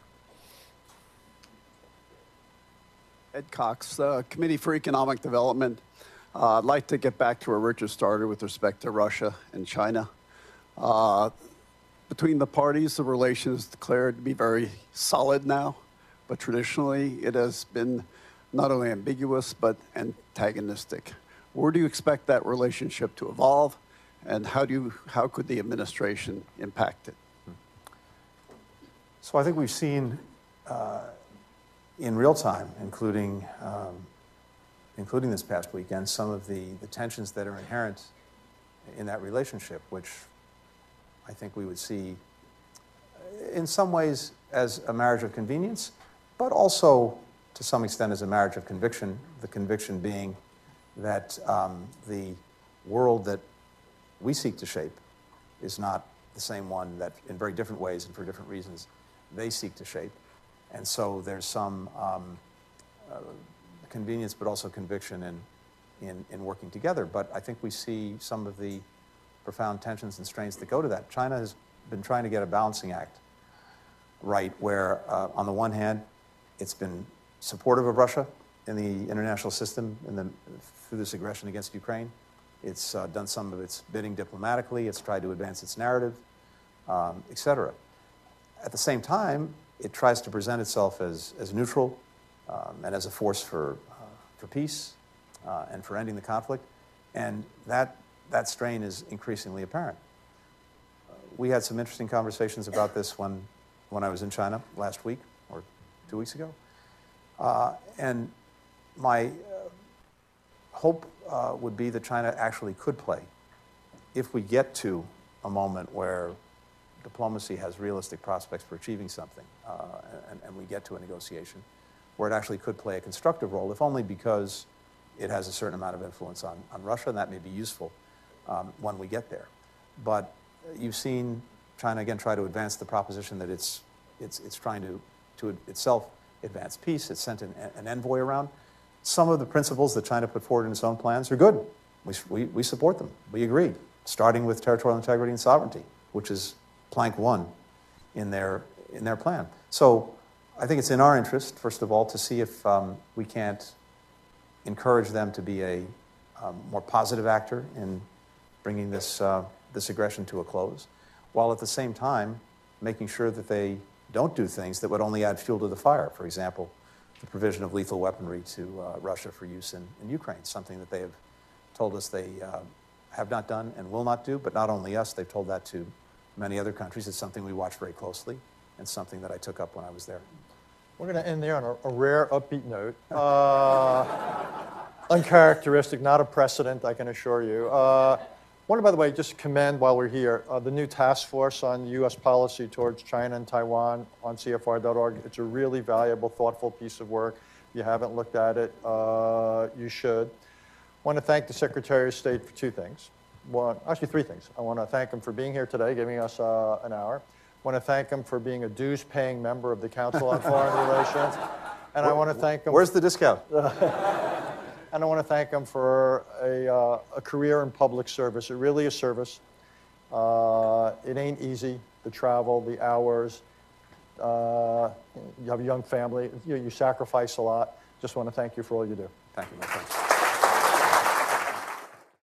Ed Cox, uh, Committee for Economic Development. Uh, I'd like to get back to where Richard started with respect to Russia and China. Uh, between the parties, the relation is declared to be very solid now, but traditionally it has been not only ambiguous, but antagonistic. Where do you expect that relationship to evolve, and how, do you, how could the administration impact it? So I think we've seen uh, in real time, including, um, including this past weekend, some of the, the tensions that are inherent in that relationship, which I think we would see in some ways as a marriage of convenience, but also to some extent as a marriage of conviction, the conviction being that um, the world that we seek to shape is not the same one that in very different ways and for different reasons they seek to shape. And so there's some um, uh, convenience but also conviction in, in, in working together. But I think we see some of the profound tensions and strains that go to that. China has been trying to get a balancing act right where uh, on the one hand it's been supportive of Russia in the international system in the, through this aggression against Ukraine. It's uh, done some of its bidding diplomatically. It's tried to advance its narrative, um, et cetera. At the same time, it tries to present itself as, as neutral um, and as a force for, uh, for peace uh, and for ending the conflict. And that, that strain is increasingly apparent. Uh, we had some interesting conversations about this when, when I was in China last week or two weeks ago. Uh, and my uh, hope uh, would be that China actually could play. If we get to a moment where diplomacy has realistic prospects for achieving something, uh, and, and we get to a negotiation, where it actually could play a constructive role, if only because it has a certain amount of influence on, on Russia, and that may be useful um, when we get there. But you've seen China, again, try to advance the proposition that it's, it's, it's trying to, to itself advance peace. It's sent an, an envoy around. Some of the principles that China put forward in its own plans are good. We, we, we support them. We agree, starting with territorial integrity and sovereignty, which is plank one in their, in their plan. So I think it's in our interest, first of all, to see if um, we can't encourage them to be a um, more positive actor in bringing this, uh, this aggression to a close, while at the same time making sure that they don't do things that would only add fuel to the fire. For example, the provision of lethal weaponry to uh, Russia for use in, in Ukraine, something that they have told us they uh, have not done and will not do, but not only us, they've told that to many other countries. It's something we watch very closely and something that I took up when I was there. We're going to end there on a, a rare upbeat note. Uh, uncharacteristic, not a precedent, I can assure you. Uh, I want to, by the way, just commend while we're here, uh, the new task force on U S policy towards China and Taiwan on C F R dot org. It's a really valuable, thoughtful piece of work. If you haven't looked at it, uh, you should. I want to thank the Secretary of State for two things. One, actually three things. I want to thank him for being here today, giving us uh, an hour. I want to thank him for being a dues-paying member of the Council on Foreign Relations. And I want to thank him. Where's the discount? And I want to thank him for a, uh, a career in public service. It really is service. Uh, it ain't easy, the travel, the hours. Uh, you have a young family. You, you sacrifice a lot. Just want to thank you for all you do. Thank you, my friend.